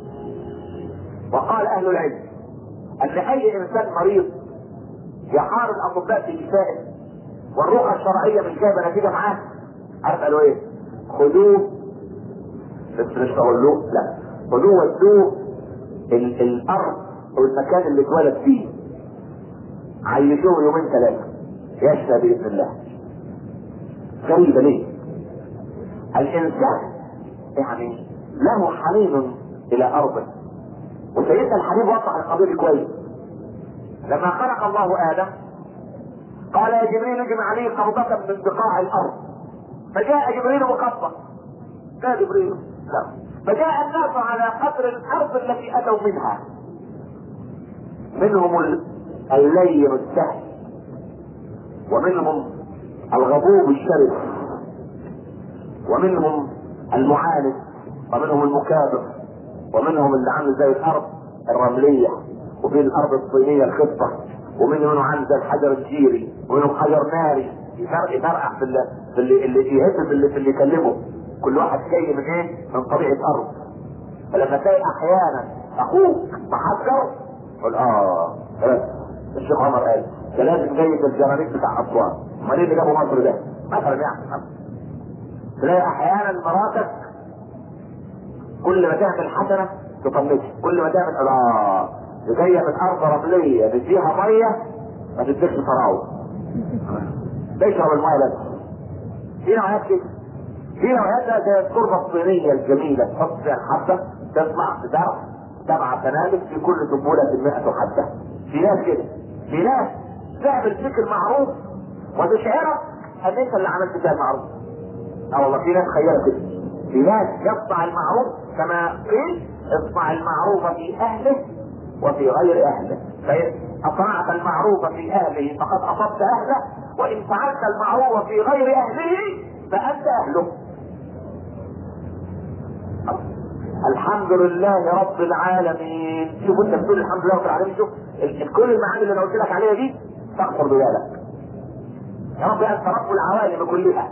وقال اهل العلم ان اي انسان مريض يحار الاطباء في شفائه والرقى الشرعيه مش جايبه نتيجه معاه، عارف قالوا ايه؟ خذوه بس مش تقولوه لا خذوه ودوه ال- الارض او المكان اللي اتولد فيه عيشوه يومين ثلاثه يشفى باذن الله. غريبه ليه؟ الانسان يعني له حنين الى ارضه، وسيدنا الحبيب وضح القضيه دي كويس. لما خلق الله ادم قال يا جبريل اجمع لي قبضة من بقاع الارض. فجاء جبريل مقبض. جاء جبريل لا. فجاء الناس على قدر الارض التي اتوا منها، منهم اللين السهل، ومنهم الغضوب الشرس، ومنهم المعاند، ومنهم المكابر، ومنهم اللي عامل زي الارض الرمليه، وفي الارض الطينيه الخصبه، ومنهم عامل زي الحجر الجيري، ومنهم حجر ناري يفرقع في اللي في اللي, اللي يهز في اللي, في اللي يكلمه. كل واحد جاي من ايه؟ من طبيعه ارض. فلما تلاقي احيانا اخوك محجر قل اه خلاص الشيخ عمر قال ده لازم جاي بالجرانيت بتاع اسوان. امال ايه اللي جابه مصر ده؟ مثلا يعني تلاقي احيانا مراتك كل ما تعمل حسنه تطنشها، كل ما تعمل اه جايه من ارض رمليه نديها ميه ما تديكش فراوه تشرب الميه بس. في نوعيات كده، في نوعيات زي التربه الصينيه الجميله تحط فيها الحبه تطلع بزرع سبع سنابل في كل سنبله مئة حبه. في ناس كده، في ناس تعمل فيك المعروف وتشعرك ان انت اللي عملت فيها المعروف. اه والله في ناس خيالة كده، في ناس يصنع المعروف كما قيل اصنع المعروف في اهله وفي غير اهله، فإن اصنعت المعروف في اهله فقد اصبت اهله، وان فعلت المعروف في غير اهله فانت اهله. الحمد لله رب العالمين. شوف انت بتقول الحمد لله رب العالمين، شوف كل المعاني اللي انا قلت لك عليها دي تغفر بذلك. يا رب انت رب العوالم كلها.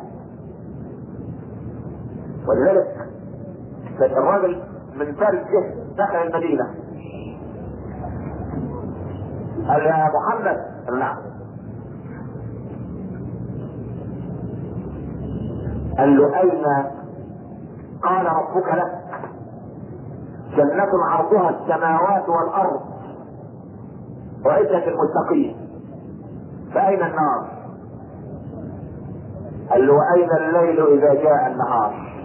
ولذلك الراجل من فارس جه دخل المدينة قال يا محمد، قال نعم. قال له اين؟ قال ربك لك جنة عرضها السماوات والارض وعدة المتقين، فاين النار؟ قال له واين الليل اذا جاء النهار؟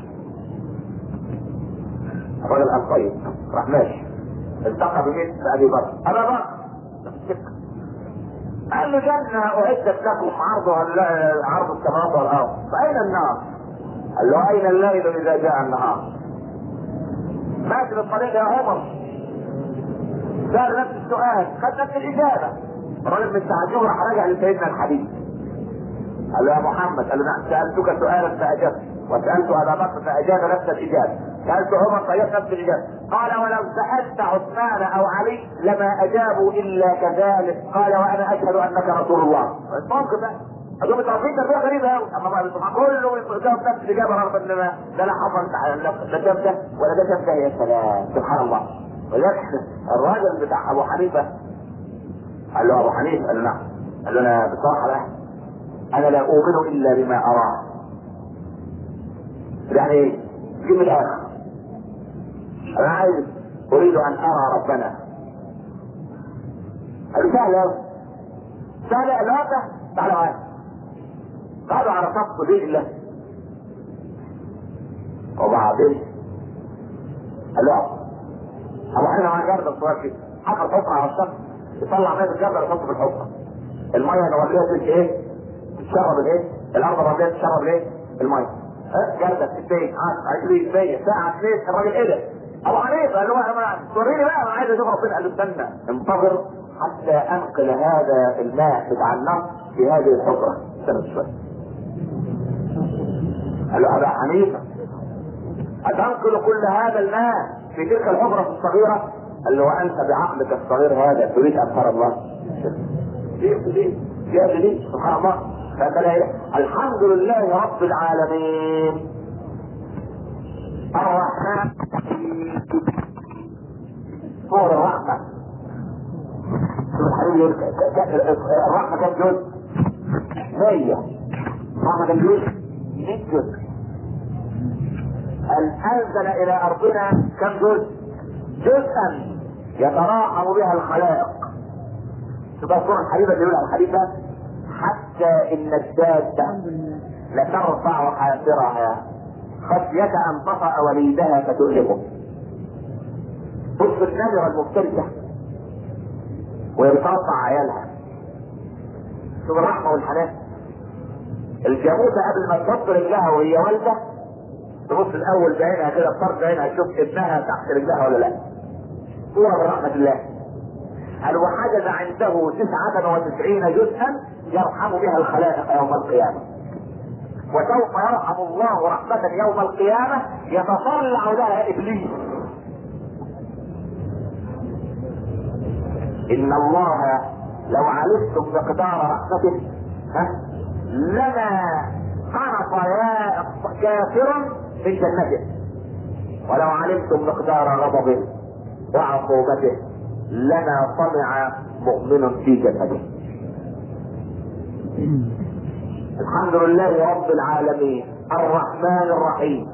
الرجل قال طيب، راح ماشي التقى بمثل ابي بكر. ابا بكر قال له جنة اعدت لكم عرضها عرض السماوات والارض، فاين النار؟ قال له اين الليل اذا جاء النهار؟ ماشي بالطريق يا عمر سأل نفس السؤال خد نفس الاجابة. الراجل من تعجبه راح رجع لسيدنا الحبيب قال له يا محمد، قال له نعم سألتك سؤالا فأجبت، وسألت أبا بكر فأجاب نفس الإجابة، سألت عمر فأجاب نفس الإجابة. قال ولو سألت عثمان أو علي لما أجابوا إلا كذلك. قال وأنا أشهد أنك رسول الله. ممكن بقى أدوم التوفيق تربية غريبة أوي، أما بقى كله يجاوب نفس الإجابة رغم إن لا لا حصل لا شاف ده ولا ده شاف ده. يا سلام سبحان الله. ولذلك الراجل بتاع أبو حنيفة قال له أبو حنيفة، قال له نعم. قال له أنا بصراحة لا انا لا اؤمن الا بما اراه. يعني ايه؟ جيب من الاخر انا عايز اريد ان ارى ربنا. قال سهل سهل الواقع. تعالوا معايا قعدوا على صف دين الله وبعدين قال له ابو حنيفه معاه جردل صغير كده، حفر حفره على الصف يطلع ميه الجردل يحطه في الحفره، الميه نوليها تلك ايه؟ تشرب الايه؟ الارض الرمليه تشرب الايه؟ الميه. ها جردة ستين عشرين مية ساعة اثنين. الراجل ايه ده؟ ابو حنيفه قال له وريني بقى انا عايز اشوف ربنا. قال له استنى انتظر حتى انقل هذا الماء بتاع النهر في هذه الحفره. استنى شويه. قال له ابا حنيفه اتنقل كل هذا الماء في تلك الحفره الصغيره؟ قال له وانت بعقلك الصغير هذا تريد ان ترى الله؟ ليه ليه يا ليه سبحان الله. الحمد لله رب العالمين الرحمن صور الرحمة. الرحمة كم جزء؟ مية. الرحمة كم جزء؟ مية جزء. أنزل إلى أرضنا كم جزء؟ جزءا يتراحم بها الخلائق. تبقى الصورة الحبيبة اللي يقولها الحبيبة حتى ان الدابة لترفع حافرها خشية ان تطأ وليدها فتؤلمه. بص النمرة المفترسة وهي بترفع عيالها شوف الرحمه والحنان. الجاموسه قبل ما تحط رجلها وهي والده تبص الاول بعينها كده بطرف عينها تشوف ابنها تحت رجلها ولا لا. صوره من رحمه الله. قال وحجز عنده تسعة وتسعين جزءا يرحم بها الخلائق يوم القيامه. وسوف يرحم الله رحمة يوم القيامة يتطلع لها ابليس. ان الله لو علمتم مقدار رحمته ها لما قنط يا كافر من جنته، ولو علمتم مقدار غضبه وعقوبته لما طمع مؤمن في جنته. الحمد لله رب العالمين الرحمن الرحيم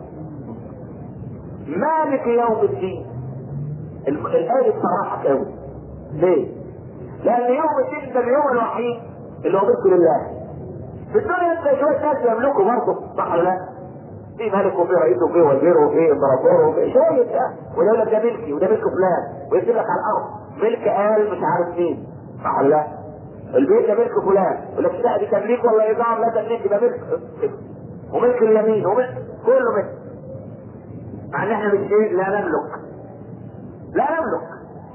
مالك يوم الدين. الآية بصراحة قوي. ليه؟ لأن يوم الدين ده اليوم الوحيد اللي هو ملك لله. في الدنيا انت شوية ناس يملكوا برضه، صح ولا لا؟ في ملك وفي رئيس وفي وزير وفي امبراطور وفي شوية اه وده يقول لك ده ملكي وده ملك فلان ويكتب لك على الأرض ملك قال مش عارف مين، صح ولا لا؟ البيت ده ملك فلان يقول لك لا دي تمليك ولا ايجار، لا تمليك ده ملك وملك اليمين وملك كله ملك. مع ان احنا مش لا نملك لا نملك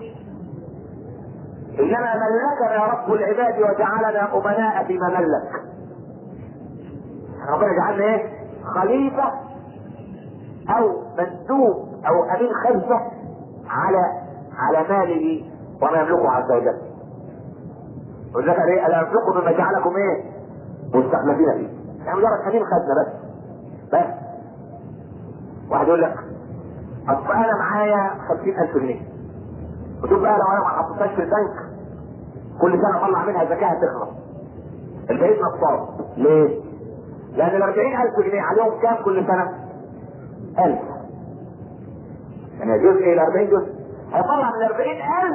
انما ملكنا رب العباد وجعلنا امناء فيما ملك. ربنا جعلنا ايه؟ خليفه او مندوب او امين خلفه على على ماله وما يملكه عز وجل. يقول لك ايه؟ الا يملكوا مما جعلكم ايه؟ مستخلفين فيه. يعني مجرد امين خزنه بس بس. واحد يقول لك اصل انا معايا خمسين الف جنيه، وتقول بقى لو انا ما حطيتهاش في البنك كل سنه اطلع منها زكاه تخلص البعيد نصاب. ليه؟ لان ال أربعين ألف جنيه عليهم كام كل سنه؟ ألف. يعني جزء الى أربعين جزء هيطلع من أربعين ألف.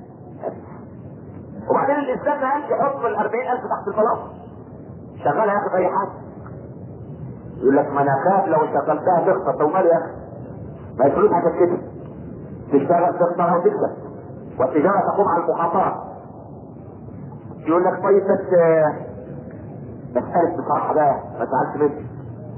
وبعدين الانسان ما قالش يحط ال أربعين ألف تحت البلاط شغال هياخد اي حاجه. يقول لك ما انا خاف لو اشتغلتها تخسر. طب مالي يا اخي؟ ما الفلوس هتتكتب تشتغل تخسر وتكسب والتجاره تقوم على المخاطره. يقول لك طيب بس مسألة بصراحة بقى ما تزعلش مني.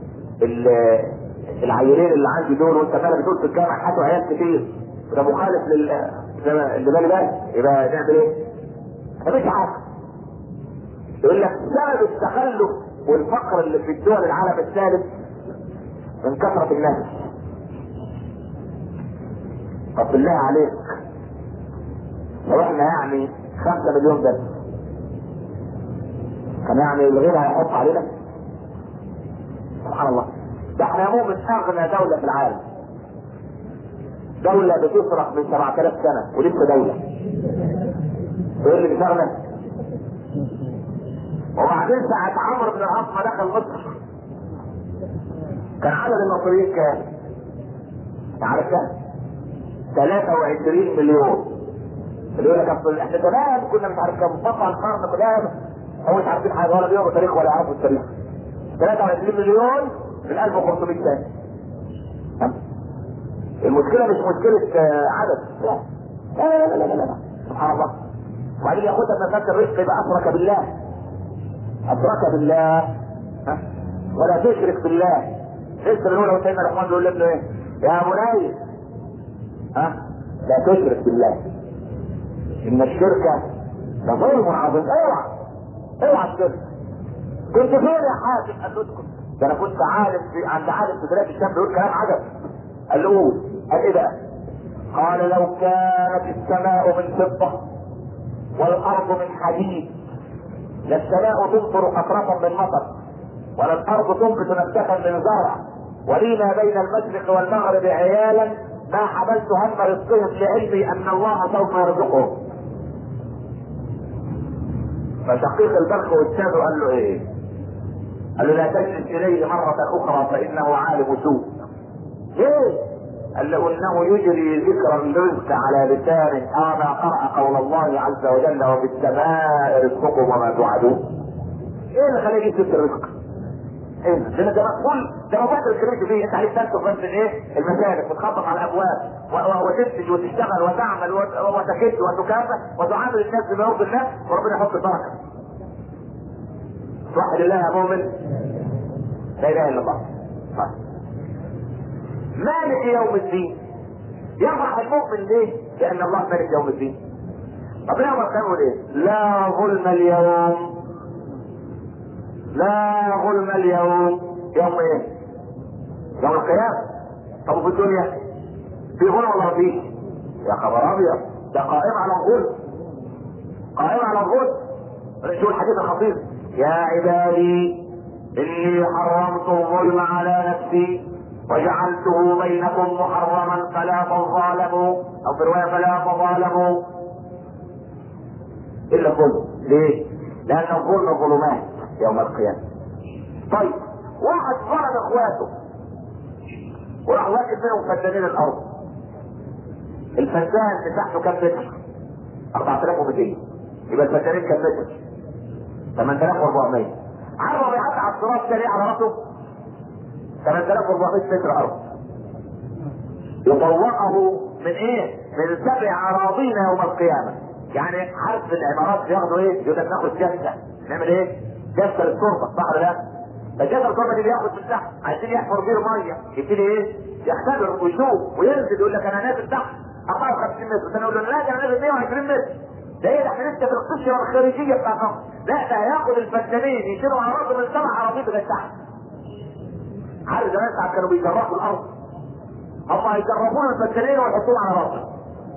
العيلين اللي عندي دول وانت فعلا بتقول في الجامعة حتى عيال كتير وده مخالف لل اللي بالي بقى يبقى نعمل ايه؟ مفيش حاجة. يقول لك سبب التخلف والفقر اللي في الدول العالم الثالث من كثرة الناس. طب بالله عليك لو احنا يعني خمسة مليون بس كان يعني الغير هيحط علينا؟ سبحان الله. ده احنا مو من اغنى دولة في العالم. دولة بتصرف من سبعة آلاف سنة ولسه دولة. ايه اللي بتغنى؟ وبعدين ساعة عمرو بن العاص ما دخل مصر كان عدد المصريين كام؟ عارف كام؟ ثلاثة وعشرين مليون. اللي يقول لك اصل احنا زمان كنا مش عارف كام بطل القرن كلها هو مش عارفين حاجه ولا بيقروا تاريخ ولا يعرفوا التاريخ. ثلاثة وعشرين مليون من ألف وخمسمائة سنة. المشكله مش مشكله عدد. لا لا لا لا لا, لا. سبحان الله. وبعدين ياخدها من فك الرزق يبقى اشرك بالله. اشرك بالله ها ولا تشرك بالله. لسه بنقول لو سيدنا الرحمن بيقول لابنه ايه؟ يا بني ها لا تشرك بالله ان الشرك لظلم عظيم. اوعى اوعى الشرك. كنت فين يا حاتم؟ قال له اسكت ده انا كنت عالم في عند عالم في بلاد الشام بيقول كلام عجب. قال له قول. قال ايه بقى؟ قال لو كانت السماء من فضه والارض من حديد للسماء تمطر قطرة من مطر ولا الارض تنبت نبتة من زرع ولي ما بين المشرق والمغرب عيالا ما حملت هم رزقهم لعلمي ان الله سوف يرزقهم. فشقيق البرق واستاذه قال له ايه؟ قال له لا تجلس اليه مرة اخرى فانه عالم سوء. ليه؟ قال له انه يجري ذكر الرزق على لسانه اما قرأ قول الله عز وجل وفي السماء رزقكم وما توعدون. ايه اللي خليه يجيب الرزق؟ ايه ده؟ ده مقبول ده موضوع الكريم فيه. انت عليك تنتج بس ايه؟ المسالك وتخبط على الابواب وتنتج وتشتغل وتعمل وتكد وتكافح وتعامل الناس بما يرضي الله وربنا يحط البركه. توحد الله يا مؤمن؟ لا اله الا الله. مالك يوم الدين. يفرح المؤمن ليه؟ لان الله مالك يوم الدين. طب ليه ما كانوا ليه؟ لا ظلم اليوم، لا ظلم اليوم. يوم ايه؟ يوم القيامة. طب في الدنيا في ظلم ولا فيه؟ يا خبر ابيض، ده قائم على الظلم، قائم على الظلم. شو الحديث الخطير؟ يا عبادي اني حرمت الظلم على نفسي وجعلته بينكم محرما فلا تظالموا، او في روايه فلا تظالموا الا الظلم. ليه؟ لان الظلم ظلمات يوم القيامه. طيب واحد ظلم اخواته وراح واقف منهم فدانين الارض، الفدان بتاعته كام متر؟ أربعة آلاف ومئتين. يبقى الفدانين كام متر؟ ثمانية آلاف وأربعمائة. عرض يعدي على الصراط تاني على راسه ثمانية آلاف وأربعمائة متر ارض، يطوقه من ايه؟ من سبع اراضين يوم القيامه. يعني عارف العمارات بياخدوا ايه؟ يقول لك ناخد جثه، نعمل ايه؟ جثه للتربه، صح ولا لا؟ فالجثه التربه دي بياخد من تحت عايزين يحفر بير ميه، يبتدي ايه؟ يختبر ويشوف وينزل يقول لك انا نازل تحت أربعة وخمسين متر، انا اقول له لا ده انا نازل مئة وعشرين متر. ده ايه ده؟ احنا لسه في القشره الخارجيه بتاعتهم. لا ده هياخد الفدانين يشيلوا على راسه من سبع اراضين لغايه تحت. عارف زمان ساعات كانوا بيجربوا الارض، هم هيجربون الفدانين ويحطوهم على راسه.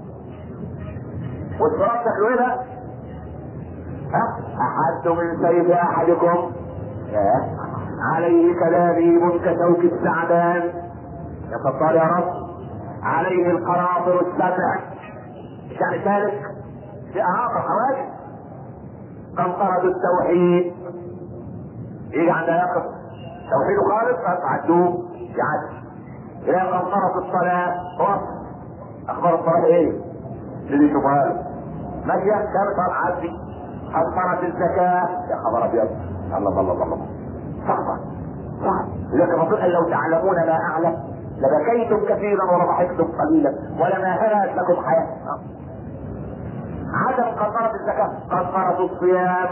والصراط شكله ايه بقى؟ ها؟ احد من سيف احدكم عليه كلابيب كشوك السعدان، يا ستار يا رب، عليه القناطر السبع، مش يعني ثالث في اعاقه حواجز، قنطرة التوحيد يجي عندها يقف توحيده خالص فعدوه يعدي. الى قنطرة الصلاة وقف، اخبار الصلاة ايه؟ اللي يشوفها له ماشية كانت عدي. قنطرة الزكاة، يا خبر ابيض، الله الله الله الله صعبة صعبة. لكن الرسول لو تعلمون ما اعلم لبكيتم كثيرا ولضحكتم قليلا ولما هلت لكم حياة. عدم قنطرة الزكاة. قنطرة الصيام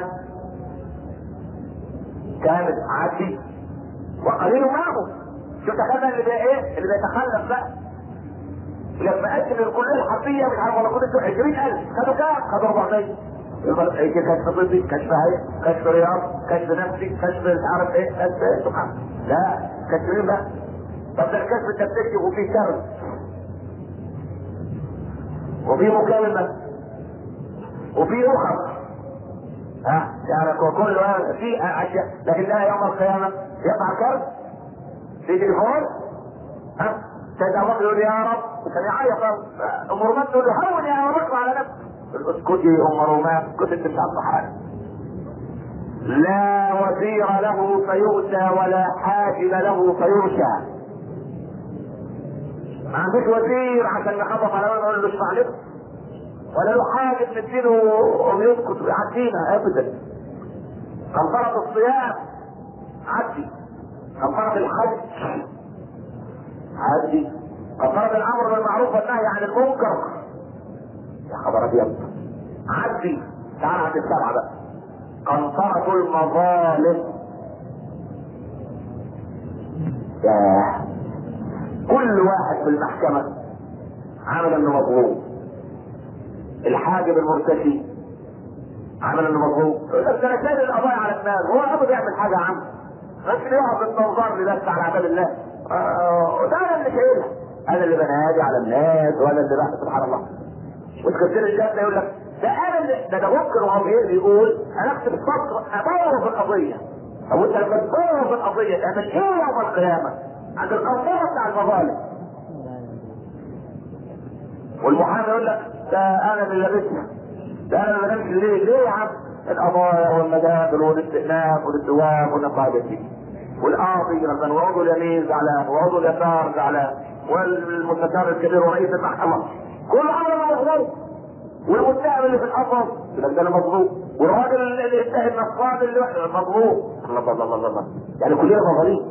كانت عدي وقليل معهم. شو تخيل اللي بقى ايه؟ اللي بيتخلف بقى لما قدم الكليه الحربيه مش عارف ولا كنت عشرين ألف خدوا كام؟ خدوا أربعمائة. يبقى يجي كشف طبي، كشف هيئة، كشف رياض، كشف نفسي، كشف مش عارف ايه، كشف ايه سبحان. لا كشف مين بقى؟ طب ده الكشف انت بتكتب وفيه كرم وفيه مكالمه وفيه اخر، ها يعني كل واحد فيه اشياء، لكن لا يوم القيامه يقع كرم في تليفون. ها سيدنا ابو بكر يقول يا رب، كان يعيط ام رومان تقول له هون يا ابو بكر على نفسك. اسكتي ام رومان، اسكتي انت مش عارفه حاجه. لا وزير له فيؤتى ولا حاجب له فيرشى. ما عندوش وزير عشان نخبط على وجهه نقول له اشفع لك، ولا له حاجب نديله ويسكت ويعدينا ابدا. قنطرة الصيام عدي، قنطرة الحج عدي، قنطرة الامر بالمعروف والنهي عن المنكر يا خبر ابيض عدي. تعال عند السبعه بقى. قنطرة المظالم، ياه كل واحد في المحكمة عمل انه مظلوم. الحاجب المرتشي عمل انه مظلوم، يقول لك ده انا شايل القضايا على الناس، هو ابو بيعمل حاجه يا عم بس يقعد بالتنظر لي بس على عباد الله. وده انا اللي شايلها، انا اللي بنادي على الناس وانا اللي بقى سبحان الله. وتكتب الجنه يقول لك ده انا اللي ده ده ممكن وهو يقول انا اكتب السطر ابوظ القضيه. او انت لما تبوظ القضيه تعمل ايه يوم القيامه؟ عند القنطره بتاع المظالم. والمحامي يقول لك ده انا اللي لابسها، ده انا اللي بنمشي ليه؟ ليه يا عم؟ القضايا والمجادل والاستئناف والدوام والنقابه دي. والقاضي لما وعضو اليمين زعلان وعضو اليسار زعلان والمستشار الكبير ورئيس المحكمه كل امر مظلوم. والمتهم اللي في القصر يبقى ده مظلوم، والراجل اللي يتهم النصاب اللي مظلوم. الله الله الله الله، يعني كلنا مظالم.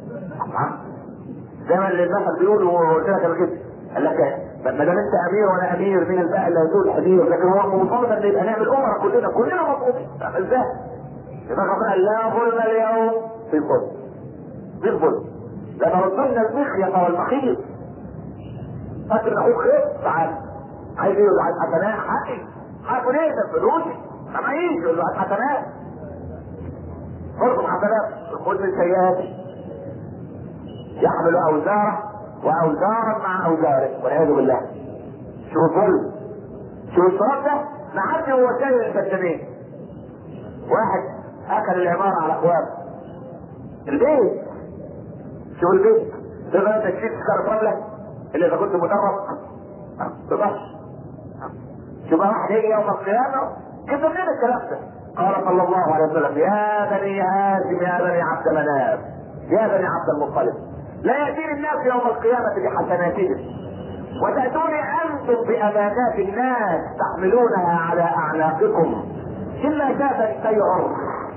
زي ما اللي المثل بيقول وقلت لك قبل كده، قال لك ما دام انت امير وانا امير مين بقى اللي هيزول الحمير؟ لكن هو مصمم ان يبقى نعمل امراء كلنا كلنا مظلومين. ازاي؟ يبقى لا ظلم اليوم في ظلم في ظلم. لنردن المخيط والمخيط. فاكر ان اخوك خير تعال عايز يقول على الحسنات حقي هاكل ايه ده فلوسي اما يجي يقول له على الحسنات برضه حسنات خذ من سيئاتي يحمل اوزاره واوزارا مع اوزاره والعياذ بالله. شو الظلم شو الصراط ده معدي هو وسائل الكذابين. واحد اكل العماره على اخوانه البيت. شو البيت تقدر انت تشيل سكر رمله اللي اذا كنت مدرب تقدرش. شو بقى واحد يجي يوم القيامه جبت منين الكلام ده؟ قال صلى الله عليه وسلم يا بني هاشم يا بني عبد مناف يا بني عبد المطلب لا يأتيني الناس يوم القيامة بحسناتهم وتأتوني أنتم بأمانات الناس تحملونها على أعناقكم إلا شاة سيعر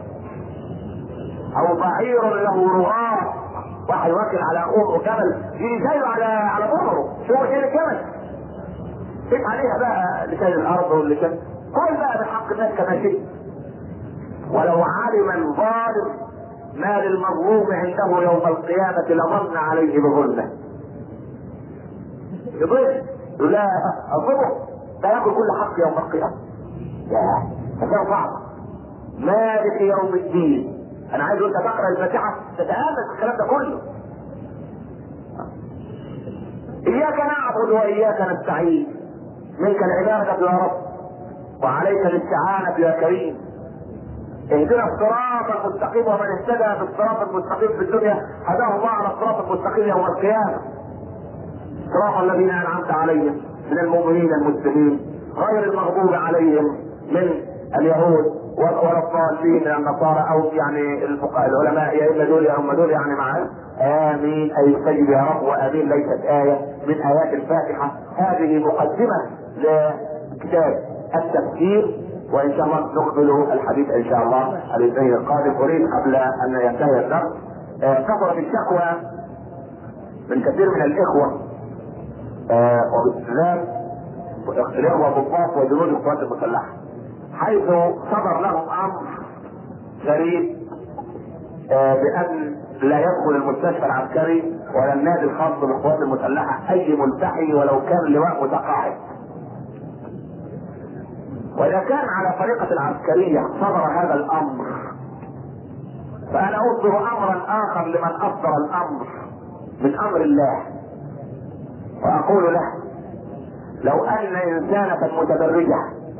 أو بعير له رغاء. واحد واكل على أخوه جبل يجي شايله على على ظهره. شو هو شايل الجبل فيك عليها بقى لشايل الأرض واللي كان كل بقى بحق الناس كما شئت. ولو علم الظالم ما للمظلوم عنده يوم القيامة لمن عليه بظلمه. يضيع يقول لا اظلمه ده ياكل كل حق يوم القيامة. يا كلام صعب. مالك يوم الدين. انا عايز وانت تقرا الفاتحة تتآمل في الكلام ده كله. اياك نعبد واياك نستعين منك العبادة يا رب وعليك الاستعانة يا كريم. اهدنا الصراط المستقيم ومن اهتدى بالصراط المستقيم في الدنيا هداه الله على الصراط المستقيم يوم القيامة. صراط الذين انعمت عليهم من المؤمنين المسلمين غير المغضوب عليهم من اليهود ولا الضالين من النصارى او يعني الفقهاء العلماء يا اما دول يا اما دول يعني معاه. امين اي استجب يا رب. وامين ليست ايه من ايات الفاتحه. هذه مقدمه لكتاب التفسير وان شاء الله نقبل الحديث ان شاء الله الاثنين القادم. اريد قبل ان ينتهي الدرس كثرت الشكوى من كثير من الاخوه آه وبالذات الاخوه الضباط وجنود القوات المسلحه حيث صدر لهم امر غريب آه بان لا يدخل المستشفى العسكري ولا النادي الخاص بالقوات المسلحه اي ملتحي ولو كان لواء متقاعد. واذا كان على طريقة العسكرية صدر هذا الامر فانا اصدر امرا اخر لمن اصدر الامر من امر الله واقول له لو ان انسانة متبرجة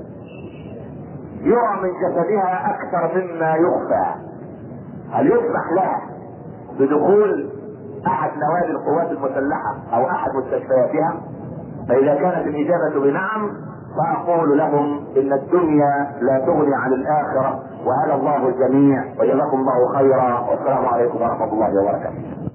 يرى من جسدها اكثر مما يخفى هل يسمح لها بدخول احد نوادي القوات المسلحة او احد مستشفياتها؟ فاذا كانت الاجابة بنعم فاقول لهم ان الدنيا لا تغني عن الاخرة وهدى الله الجميع وجزاكم الله خيرا والسلام عليكم ورحمة الله وبركاته.